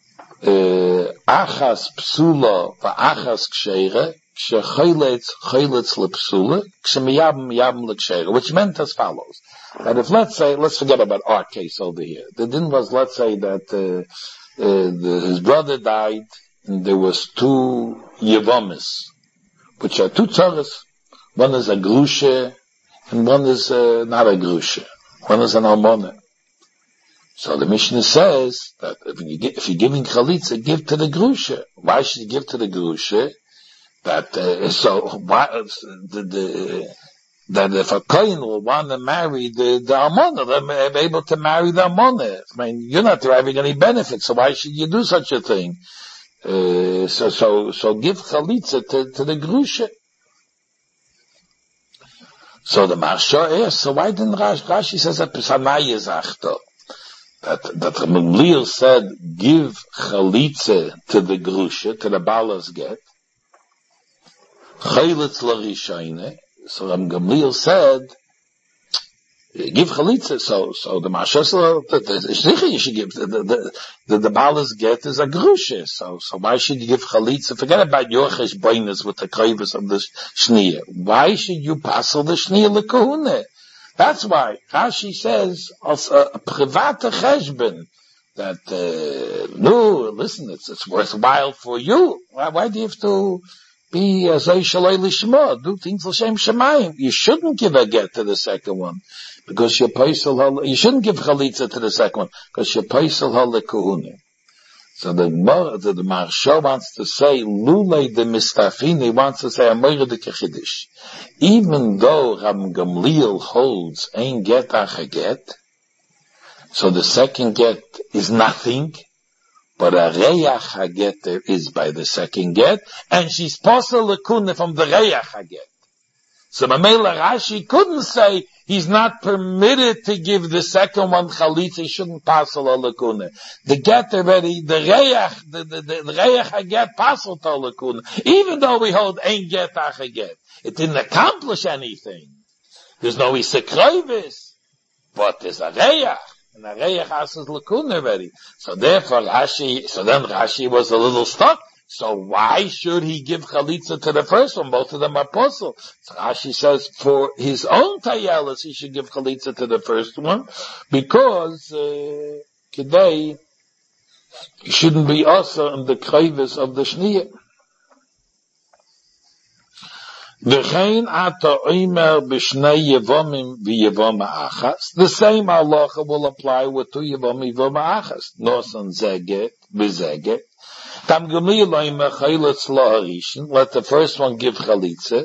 achas psula va'achas ksheira, kshechoylitz lepsula, kshem l'ksheira, which meant as follows. That if let's forget about our case over here. The din was, let's say that, his brother died, and there was two yevomis, which are two tzoros. One is a grusha, and one is not a grusha. One is an almona. So the Mishnah says that if you're giving chalitza, give to the grusha. Why should you give to the grusha? That that if a kohen will want to marry the almona, they're able to marry the almona. I mean, you're not deriving any benefit, so why should you do such a thing? So give chalitza to the grusha. So the Marsha asks, so why didn't Rashi says that Pesanai is achto? That Gamliel said, give chalitza to the grusha, to the balas get. Chaylitz l'rishayne. So Gamliel said, give chalitza. So the Marsha said, you should give, the balas get is a grusha. So why should you give chalitza? Forget about your cheshbainas with the kravis of the shniya. Why should you passel the shniya l'kahuna? That's why Rashi says a private cheshbon that listen, it's worthwhile for you. Why do you have to be zay shalei lishma? Do things l'shem shemayim. You shouldn't give a get to the second one because your paisel. You shouldn't give chalitza to the second one because your paisel halekahuna. So the Marsha wants to say, Lulei the Mistafin, he wants to say, Amoyre de Kechidish. Even though Ram Gamliel holds ein get ach get, so the second get is nothing, but a reyach haget there is by the second get, and she's posel lekune from the reyach haget. So Mamela Rashi couldn't say he's not permitted to give the second one chalitza. He shouldn't passel a lakuna. The get already, the reyach haget passel to lakuna. Even though we hold ein get ach get, it didn't accomplish anything. There's no isekroivis, but there's a reyach, and a reyach has lakuna already. So therefore Rashi was a little stuck. So why should he give chalitza to the first one? Both of them are possible. So Rashi says for his own tayelis he should give chalitza to the first one because today he shouldn't be also in the kravis of the shniya. V'chein ata oimer b'shnei yevomim v'yevom achas. The same halacha will apply with two yevom yevom achas. Nosan zeget v'zeget. Let the first one give chalitza.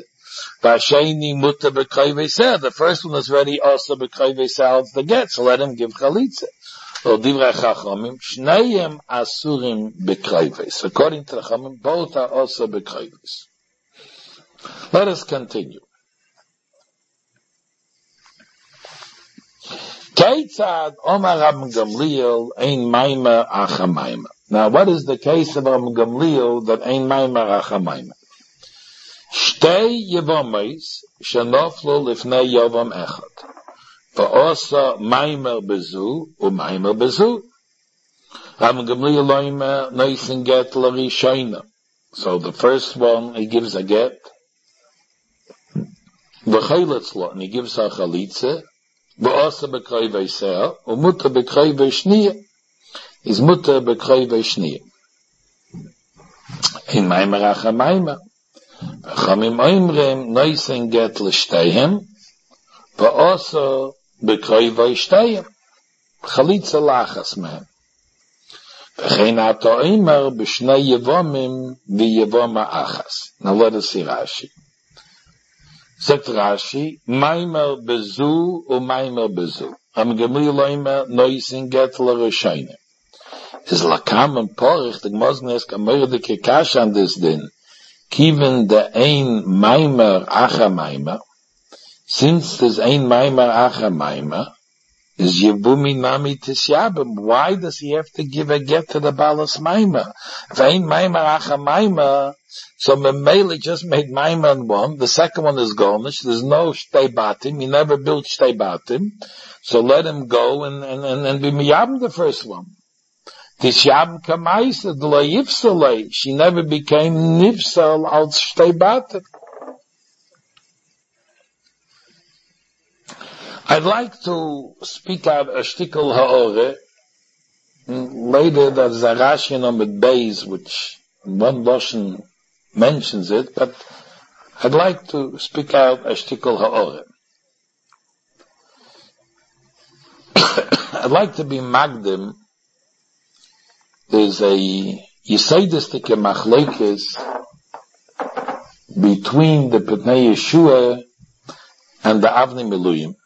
The first one is ready also b'koyve sells the get, so let him give chalitza. or Divrei Chachamim, Shneihem Asurim B'Kreives. According to the Chachamim, both are also B'Kreives. Let us continue. Keitzad Omar Rabban Gamliel Ein Maimer Acha Maimer. Now, what is the case of Rabban Gamliel that Ein Maimer Acha Maimer? Shtei Yevomis Shenoflu Lifnei Yovam Echad. Va'osa Maimer Bezu u'Maimer Bezu. Rabban Gamliel Loimer Noisen Get L'Rishoina. So the first one, he gives a get. V'chayletzlo, and he gives a chalitze. V'osa B'kroi V'Yiseh, u'Muta B'kroi V'Shniya. Is Muta B'kroi V'Shniya. In Maimer Acha Maimer. V'chamim Oimrim Noisen Get L'Shteihem. V'osa B'kroi V'Yishteihem. Chalitze Lachas Mehem. V'chein Ato Oimer B'Shnei Yevomim V'Yevoma Achas. Now let us see Rashi. Sagt Rashi, Maimer Bezu u'Maimer Bezu. Am Gamliel Oimer Noisen Get L'Rishoina. Is Lakam and Porich, the Gmoznes Kamerde Kekash on this din. Kiven the Ein Maimer Acha Maimer. Since there's Ein Maimer Acha Maimer, is Yevumi Nami Tisyabim. Why does he have to give a get to the Balas Maimer? If Ein Maimer Acha Maimer, so Memele just made Maimer on one, the second one is Gornish, there's no Shtei Batim, he never built Shtei Batim, so let him go and be Miyabim the first one. Tisyabim Kamaisa, D'lo Yifsalei, she never became Nifsal als Shtei Batim. I'd like to speak out a shtickle ha'ore. Later there's a Rashi number Beis, which one Loshen mentions it, but I'd like to speak out a shtickle ha'ore. I'd like to be Magdim. There's a Yisaidistik Machlekes between the Pnei Yeshua and the Avnei Miluyim.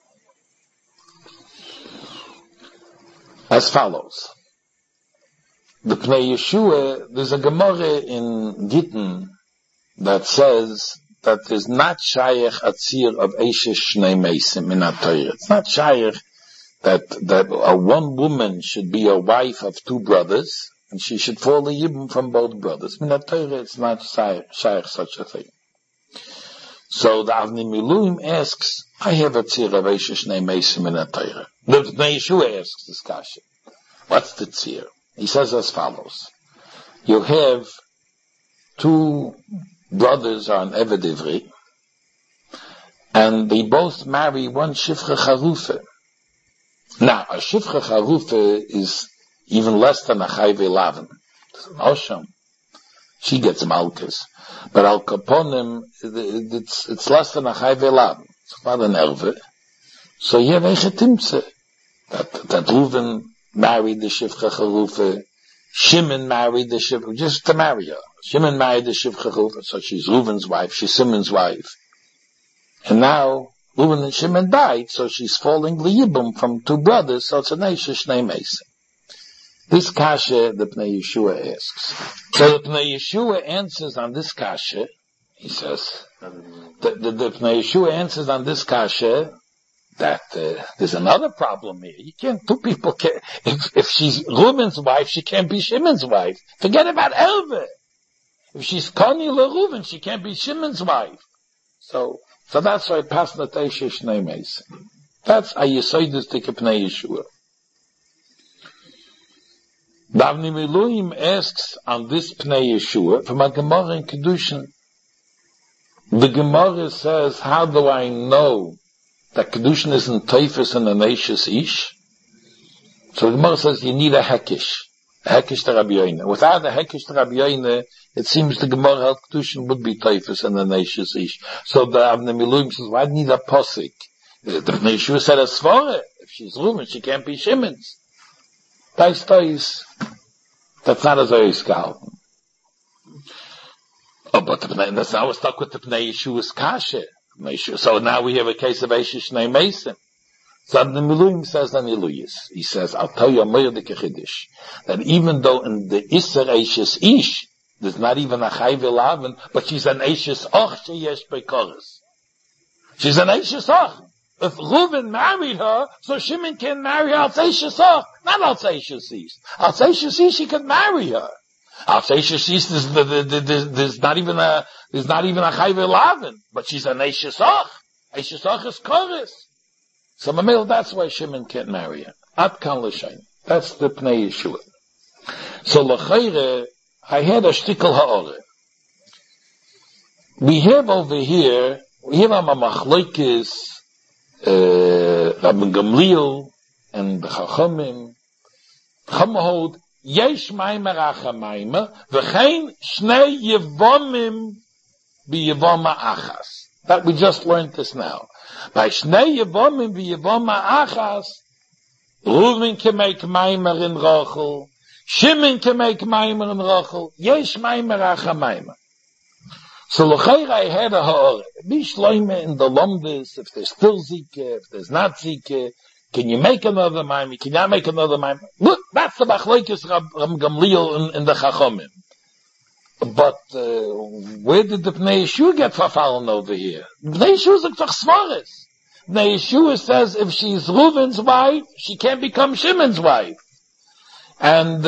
As follows. The Pnei Yeshua, there's a Gemara in Gittin that says that there's not Shayach Atzir of Eishes Shnei Meisim in HaTorah. It's not Shayach that a one woman should be a wife of two brothers, and she should fall a yibum from both brothers. In HaTorah, it's not Shayach such a thing. So the Avnei Miluyim asks, I have a tzir of Eishes Shnei Meisim in HaTorah. The Pnei Yeshua asks this kasha. What's the tzir? He says as follows. You have two brothers on Eved Ivri, and they both marry one Shifcha Charufe. Now, a Shifcha Charufe is even less than a Chayve Lavan. It's an Osham. She gets Malkus. But Al Kaponim, it's less than a Chayve Lavan. It's not an Erve. So you have Echetimtze. That Reuven married the Shifcha Charufe. Shimon married the Shifcha, just to marry her. Shimon married the Shifcha Charufe, so she's Reuven's wife, she's Simon's wife. And now, Reuven and Shimon died, so she's falling liyibum from two brothers, so it's an Eishes Shnei Meisim. This kasha, the Pnei Yeshua asks. So the Pnei Yeshua answers on this kasha, he says, the Pnei Yeshua answers on this kasha, that there's another problem here. You can't, two people can, if she's Reuven's wife, she can't be Shimon's wife. Forget about Elve. If she's Koni LeReuven, she can't be Shimon's wife. So that's why Pasna Teisha Shnei Meisim. That's a Yisoidus Tika Pnei Yeshua. Avnei Miluyim asks on this Pnei Yeshua from a Gemara in Kedushin. The Gemara says, how do I know that Kedushin isn't Teifus and an Eishes Ish? So the Gemara says you need a Hekish to Rabbi Yoina. Without a Hekish to Rabbi Yoina, it seems the Gemara held Kedushin would be Teifus and an Eishes Ish. So the Avnei Miluyim says, why do you need a Posik? The Pnei Yeshua said a Svara. If she's Reuven, she can't be Shimon's. That's not as I scalp. Oh, but that's now we're stuck with the Pnei Yeshua's kasha. So now we have a case of Eishes Shnei Meisim. So the Miluim says on Iluyis, he says, I'll tell you a Moedik Chiddush, that even though in the Isser Eishes Ish, there's not even a Chayv Elaven, but she's an Eishes Och Sheyesh Bekoros. She's an Eishes Och. If Reuven married her, so Shimon can marry her Alzeishes Och, not Alzeishes Ish. Alzeishes Ish, he can marry her. Alzeishes Ish, there's not even a Chayv Elaven, but she's an Eishes Och. Eishes Och is Koros. So Mamil, that's why Shimon can't marry her. At kan l'shayn. That's the Pnei Yeshua. So l'chayre, I had a shtickle ha'ore. We have over here, we have a machlokes, Rabbi Gamliel, and the Chachamim. Chachamim hold, yesh maimer acha maimer, v'chein shnei yevomim bi yevoma achas. That we just learned this now. By Shnei Yevomim v'Yevoma Achas, Reuven can make Maimer in Rachel, Shimon can make Maimer in Rachel, Yesh Maimer Acha Maimer. So L'chayra I had a ha'or, Bishloime in the Lomdes, if there's still Zike, if there's not Zike, can you make another Maimer, can you make another Maimer? Look, that's the Machlokes Rab Gamliel in the Chachamim. But where did the Pnei Yeshua get verfallen over here? Pnei Yeshua is like Svaris. Pnei Yeshua says if she's Reuven's wife, she can't become Shimon's wife. And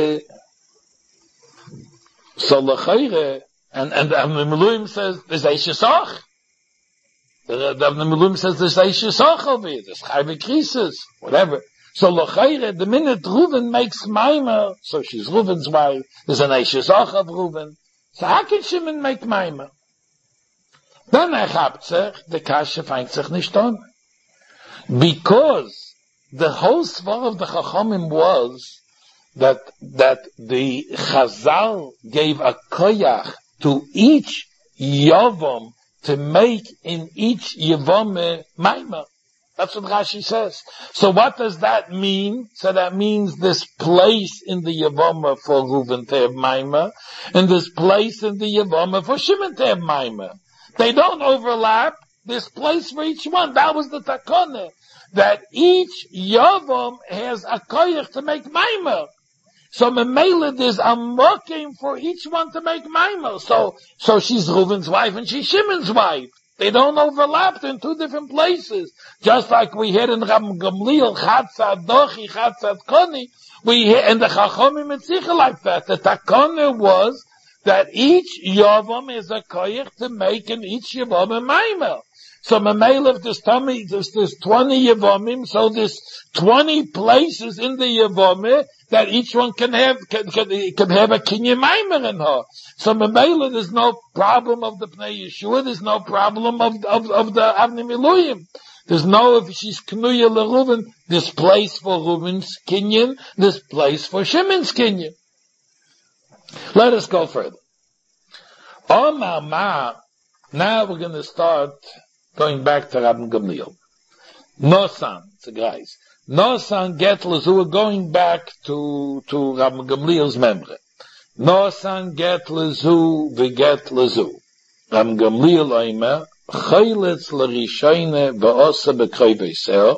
so l'chayre, and the Miluim says there's Eishes Och. The Miluim says there's Eishes Och over here. There's Chayve Krisis, whatever. So l'chayre, the minute Reuven makes Maimer, so she's Reuven's wife, there's an Eishes Och of Reuven. So how can Shimon make Maimer? Then the Kasha finds sich nicht on. Because the whole svar of the Chachamim was that the Chazal gave a koyach to each Yavam to make in each Yavam Maimer. That's what Rashi says. So what does that mean? So that means this place in the Yavama for Reuven to have Maimer, and this place in the Yavama for Shimon to have Maimer. They don't overlap. This place for each one. That was the takone. That each Yavam has a koyach to make Maimer. So Memela there's a mokim for each one to make Maimer. So she's Reuven's wife and she's Shimon's wife. They don't overlap in two different places. Just like we had in Rabbi Gamliel, Chatzat Dochi, Chatzat Koni, we had in the Chachamim Etzicha like that. The Takone was that each Yavam is a koyach to make in each Yavam a Maimer. So Mamela, if there's 20 Yavamim, so there's 20 places in the Yavamim that each one can have a Kinyan Maimer in her. So Mamela, there's no problem of the Pnei Yeshua, there's no problem of the Avnei Miluim. There's no, if she's Knuya LeReuven, this place for Reuven's Kinyan, this place for Shimon's Kinyan. Let us go further. Now we're going to start going back to Rabbi Gamliel. Nosan, so guys. Nosan get lezu, we're going back to Rabbi Gamliel's memory. Nosan get lezu, we get lezu. Rabbi Gamliel oimer, chayletz l'rishayne ba'osa b'kroi v'iseo,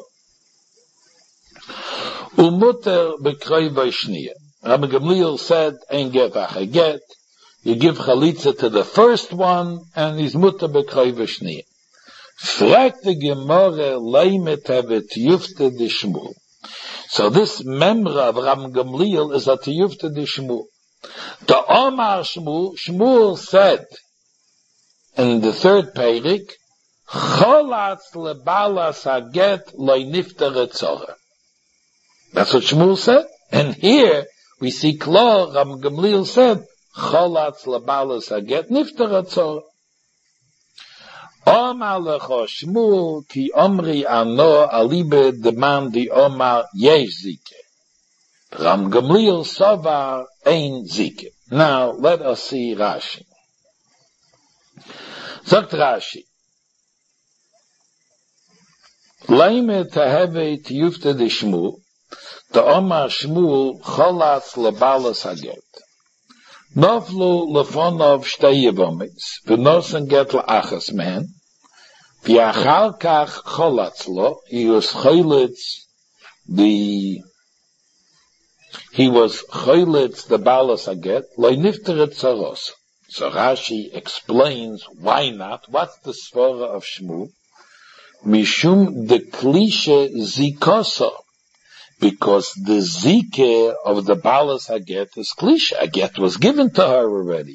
u'muter b'kroi v'ishniya. Rabbi Gamliel said, ein get v'achai get, you give chalitza to the first one, and he's muter b'kroi v'ishniya. Fragt the Gemara leimet havet yufte de Shmuel. So this memra of Rabbi Gamliel is a tiyufte de Shmuel. The Omar Shmuel said in the third perik, cholatz lebalas haget loy nifter etzora. That's what Shmuel said. And here we see klar, Rabbi Gamliel said, cholatz lebalas haget nifter etzora. Omar lecho Shmuel ki omri ano alibe demand the Omar yesh zike. Ram Gamliel Savar ein zike. Now let us see Rashi. Sagt Rashi, Leime teheve tiyufte de Shmuel, the Omar Shmuel cholatz lebalas haget. Noflu lefonov shtei yevomits, v'nosen get la'achas mehen, V'achar kach cholatzlo, he was choletz the balas haget, loy nifteret tzaros. So Rashi explains why not. What's the svara of Shmuel? Mishum the klishe zikoso. Because the zike of the balas haget is klishe. A get was given to her already.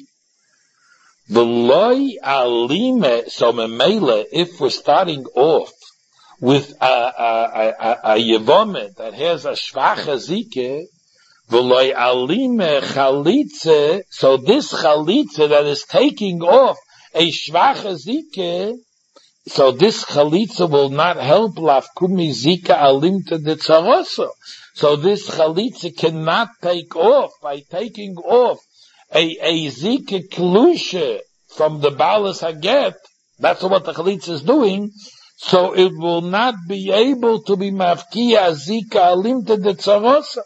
V'loy alime, so memele, if we're starting off with a yevomet that has a shvacha zike, v'loy alime chalitze, so this chalitze that is taking off a shvacha zike, so this chalitza will not help lafkumi zika alimta de tzaroso. So this chalitza cannot take off by taking off a zika klusha from the balas haget. That's what the chalitza is doing. So it will not be able to be mafkiya zika alimta de tzarosa.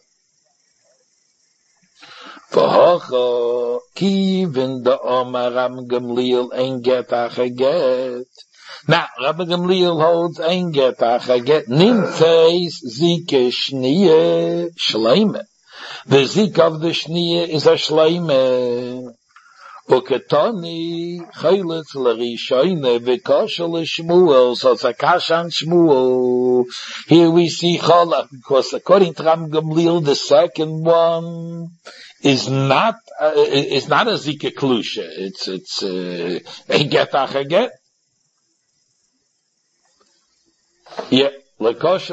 V'hocha kivin da Omar Ram Gamliel ein get achaget. Now, Rabbi Gamliel holds ein get achaget. Nimtzeis zike shniye shleime. The zik of the shniye is a shleime. Uketoni chayletz l'rishoyne v'kosha l'shmuel. So it's a kasha on Shmuel. Here we see cholak, because according to Rabbi Gamliel, the second one is not a zika klusha. It's ein get achaget. Yeah, l'kosha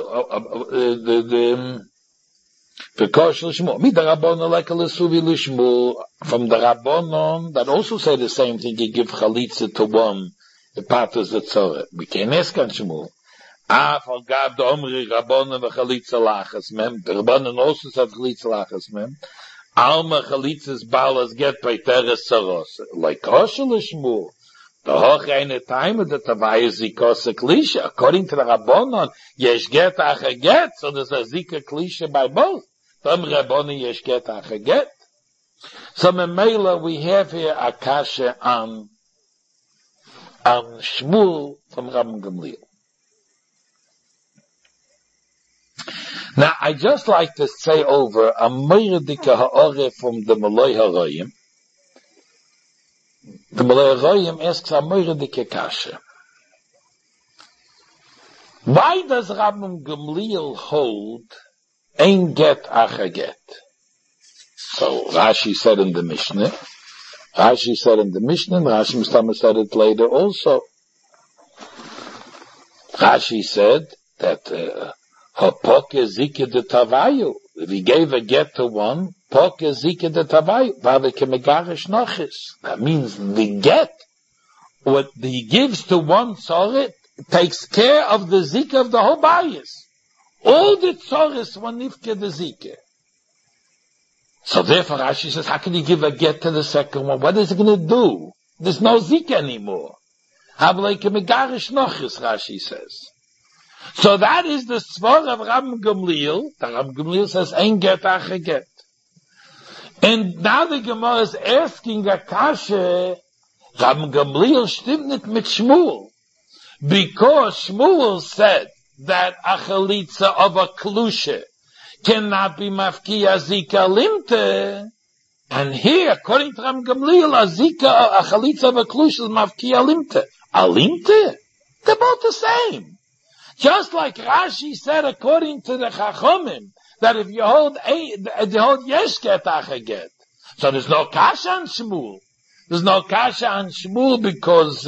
the kosher Shmuel. Mi the Rabbanon like a lesuvi l'Shmuel. From the Rabbanon that also say the same thing. You give chalitza to one, the patos the tzorah. We can't ask on Shmuel. For gab the omri Rabbanon v'chalitza lachas mem. The Rabbanon also said chalitza lachas mem. Alma chalitzas balas get by teres tzaros. Like kosher l'Shmuel. The hoch eine time that the vayis zikos klisha. According to the Rabbanon, yesh get achaget. So there's a zika klisha by both. Tam Rabbanon yesh get achaget. So memela we have here a kasha on Shmuel from Rabban Gamliel. Now I just like to say over a meiradika ha'ore from the Malay Harayim. The Malay Harayim asks a meiradika kasha. Why does Rabban Gamliel hold ein get achaget? So Rashi said in the Mishnah, and Rashi Mustama said it later also. Rashi said that poke zike de tavayu. If he gave a get to one, poke zike de tavayu. That means the get, what he gives to one tzoret, takes care of the zike of the whole bias. All the tzoris one nifke the zike. So therefore Rashi says, how can you give a get to the second one? What is it going to do? There's no zik anymore. Rashi says. So that is the svar of Rabban Gamliel. The Rabban Gamliel says, ein get ache get. And now the Gemara is asking a kasha, Rabban Gamliel stimmt nicht mit Shmuel. Because Shmuel said that a chalitza of a klushe cannot be mafkiya zika limte. And here, according to Rabban Gamliel, a chalitza of a klushe is mafkiya limte. A limte? They're both the same. Just like Rashi said, according to the Chachomim, that if you hold yesh get achaget. So there's no kasha on Shmuel. There's no kasha on Shmuel because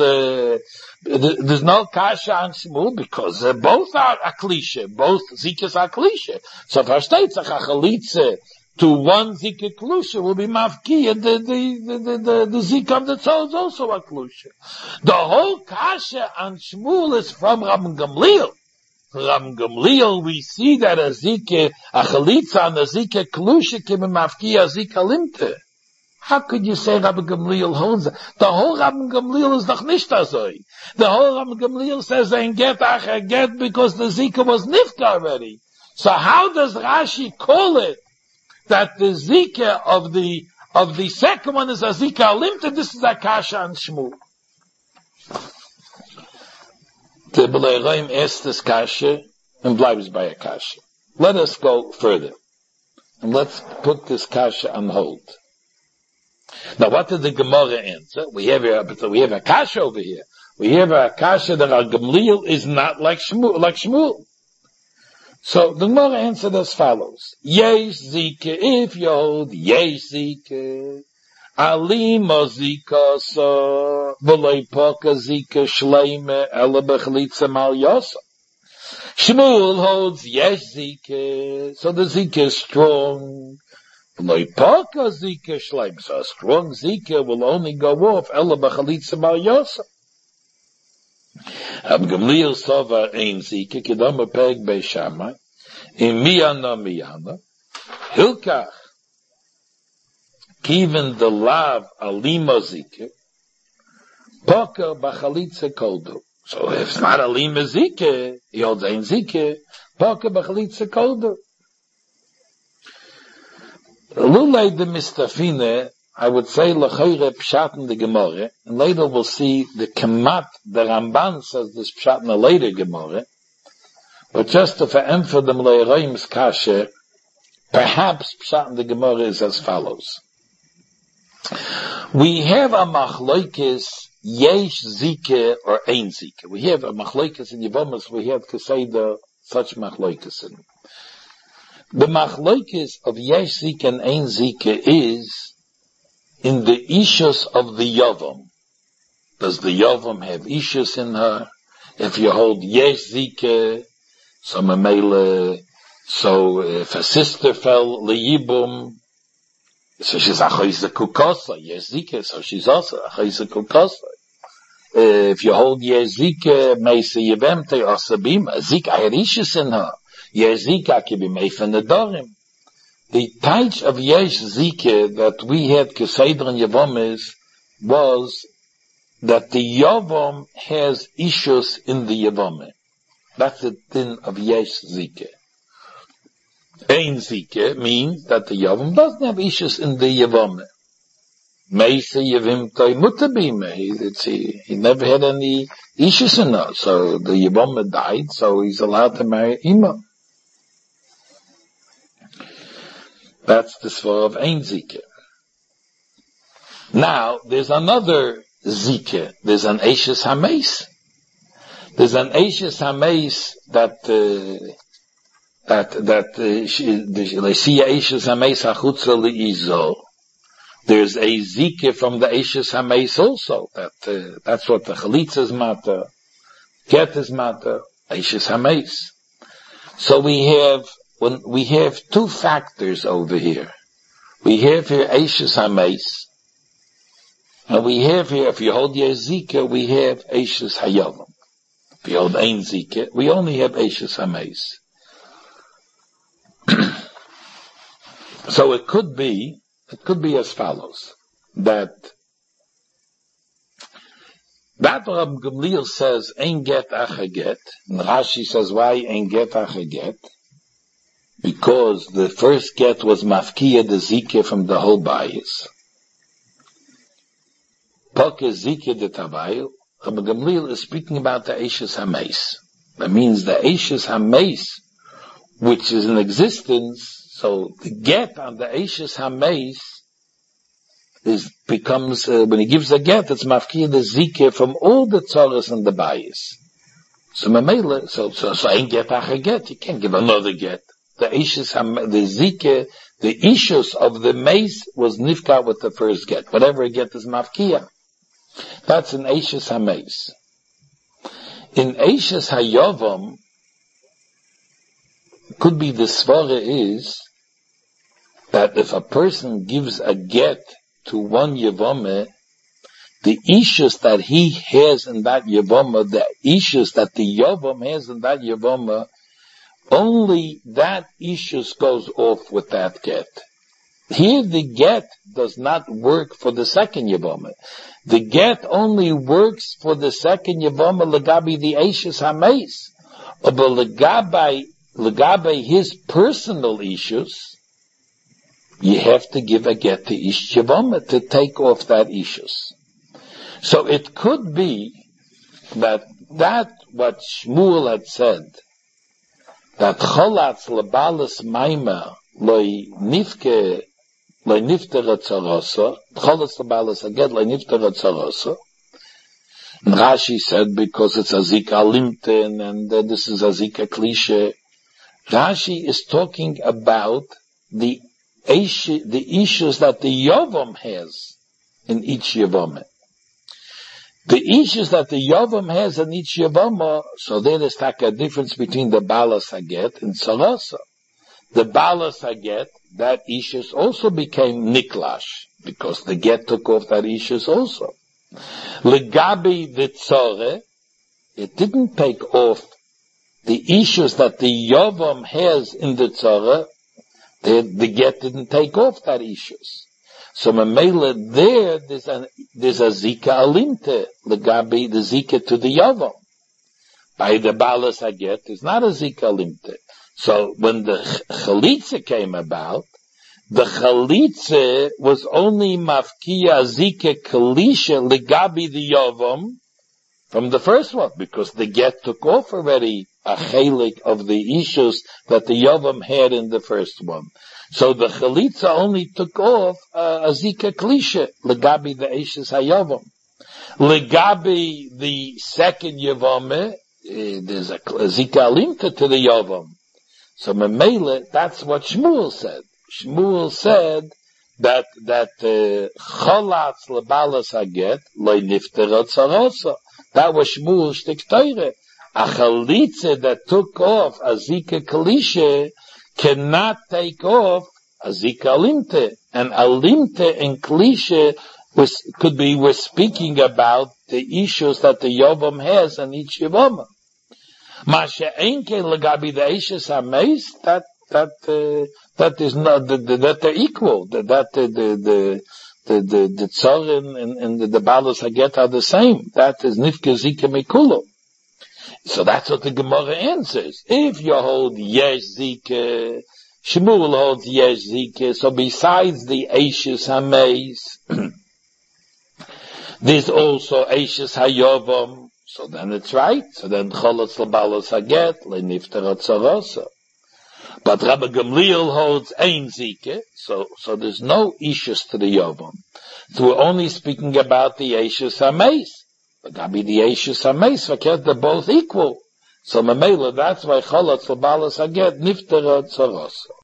both are a cliche. Both zikas are cliche. So for states a chalitze to one zika klusha will be mafkiya. The zika of the tzol is also a klusha. The whole kasha on Shmuel is from Rabban Gamliel. Rabban Gamliel, we see that a chalitza on the zika klusha can be mafkiya zika limte. How could you say Rabban Gamliel holds it? The whole Rabban Gamliel is doch nicht azoi. The whole Rabban Gamliel says ein get acha get because the zika was nifka already. So how does Rashi call it that the zika of the second one is a zika limta? This is a kasha on Shmuel. The B'lei Reim asks this kasha and bleibt by a kasha. Let us go further. And let's put this kasha on hold. Now what did the Gemara answer? We have a kasha over here. We have a kasha that our Gamliel is not like Shmuel. So the Gemara answered as follows. Yesh zike, if you hold yesh zike, alima zika so, v'loi poka zika shleime, ele bechlitza mal yosa. Shmuel holds yesh zike, so the zike is strong. V'loi poka zika shleime, so a strong zike will only go off, ele bechlitza mal yosa. Ab Gamliel Sova ein Zike, Kedama Peg Bei Shammai, in Miyana, Hilkach, Kiven the Lav Alima Zike, Poka Bachalitza Koldo. So if it's not Alima Zike, he holds ein Zike, Poka Bachalitza Koldo. Lulei de Mistafine, I would say L'chayre Pshat in the Gemara, and later we'll see the Kemat, the Ramban says this Pshat in a later Gemara, but just to for them Le'eroim's Kasher, perhaps Pshat in the Gemara is as follows. We have a Machloikis Yesh Zike or Ein Zike. We have a Machloikis in Yevomas, we have Keseda, such Machloikis in. The Machloikis of Yesh Zike and Ein Zike is in the ishus of the Yavam. Does the Yavam have ishus in her? If you hold Yesh Zike, so Mamele, so if a sister fell Leyibum, so she's Achoyze Kukosa, Yesh Zike, so she's also Achoyze Kukosa. If you hold Yesh Zike, Meise Yevemte, Osabim, Zike, I had ishus in her. Yesh Zike, I could be Meifen Nedorim. The taich of Yesh Zike that we had Keseder and Yevomis was that the Yavam has issues in the Yavome. That's the thing of Yesh Zike. Ein Zike means that the Yavam doesn't have issues in the Yavome. Meise Yevim Toi Mutabime. He never had any issues in her. So the Yavome died, so he's allowed to marry Ima. That's the svar of Ein Zike. Now, there's another Zike. There's an Eishes Hameis. There's an Eishes Hameis that there's a Zike from the Eishes Hameis also. That's what the Chalitzas matter, Ketes matter, Eishes Hameis. So we have two factors over here. We have here Eishes Hameis, and we have here, if you hold Yesh Zike, we have Eishes Hayavam. If you hold Ein Zike, we only have Eishes Hameis. So it could be as follows, that Rab Gamliel says, Ein Get Acha Get, and Rashi says, why Ein Get Acha Get? Because the first get was mafkiya the zike from the whole bayis. Poke zike de tabayu. Rabbi Gamliel is speaking about the Eishes Hameis. That means the Eishes Hameis, which is in existence. So the get on the Eishes Hameis becomes when he gives a get, it's mafkiya the zike from all the tzoros and the bayis. So mamela, so ain't get acha get. You can't give another get. The Eishes, the Zike, the issues of the mace was nifka with the first get. Whatever a get is mafkiya. That's an Eishes HaMeis. In Eishes HaYovam, could be the svara is that if a person gives a get to one Yevome, the issues that he has in that Yevome, the issues that the Yevom has in that Yevome, only that issues goes off with that get. Here the get does not work for the second Yevome. The get only works for the second Yevome legabi the Eishes HaMeis. But legabi his personal issues, you have to give a get to Ish Yevome to take off that issues. So it could be that that what Shmuel had said, that cholatz lebalas maima loy nifter tzarasa, cholatz lebalas aget loy nifter tzarasa. And Rashi said because it's a zika limten and this is a zika cliche. Rashi is talking about the issues that the Yovam has in each Yavam. The issues that the Yovam has in each Yavam, so there is like a difference between the Balas Haget and Sarasa. The Balas Haget, that issues also became Niklash, because the Get took off that issues also. Legabi the Tzore, it didn't take off the issues that the Yovam has in the Tzore, the Get didn't take off that issues. So Mamela there's a Zika Alimte, Legabi, the Zika to the Yovam. By the Balas Haget, there's not a Zika Alimte. So when the Chalitza came about, the Chalitza was only Mafkiya Zika Kalisha Legabi the Yovam from the first one, because the Get took off already a chelik of the issues that the Yovam had in the first one. So the Chalitza only took off a Zika Klisha, Legabi the Eishes HaYovam. Legabi the second Yovam, there's a Zika Alimta to the Yovam. So Memele, that's what Shmuel said. Shmuel said that Cholatz lebalas haget loy niftera tzarosa. That was Shmuel shtik Torah. A chalitza that took off a zika kalisha cannot take off a zika alimte. And alimte and klisha we're speaking about the issues that the Yovam has in each Yovam. Masha enke legabi the Eishes HaMeis, that is not, that they're equal, that the Tzor and the Balas Haget are the same. That is Nifke Zika Mikulo. So that's what the Gemara answers. If you hold Yesh Zika, Shmuel holds Yesh Zika, so besides the Eishes HaMeis, there's also Eishes HaYovam, so then it's right. So then Cholatz lebalas haget, le'nifter tzarasa. But Rabbi Gamliel holds Ein Zike, so there's no issues to the Yovam. So we're only speaking about the Eishes HaMeis. But Gabi the Eishes HaMeis, because they're both equal. So Mamela, that's why Cholatz lebalas haget, nifter tzarasa.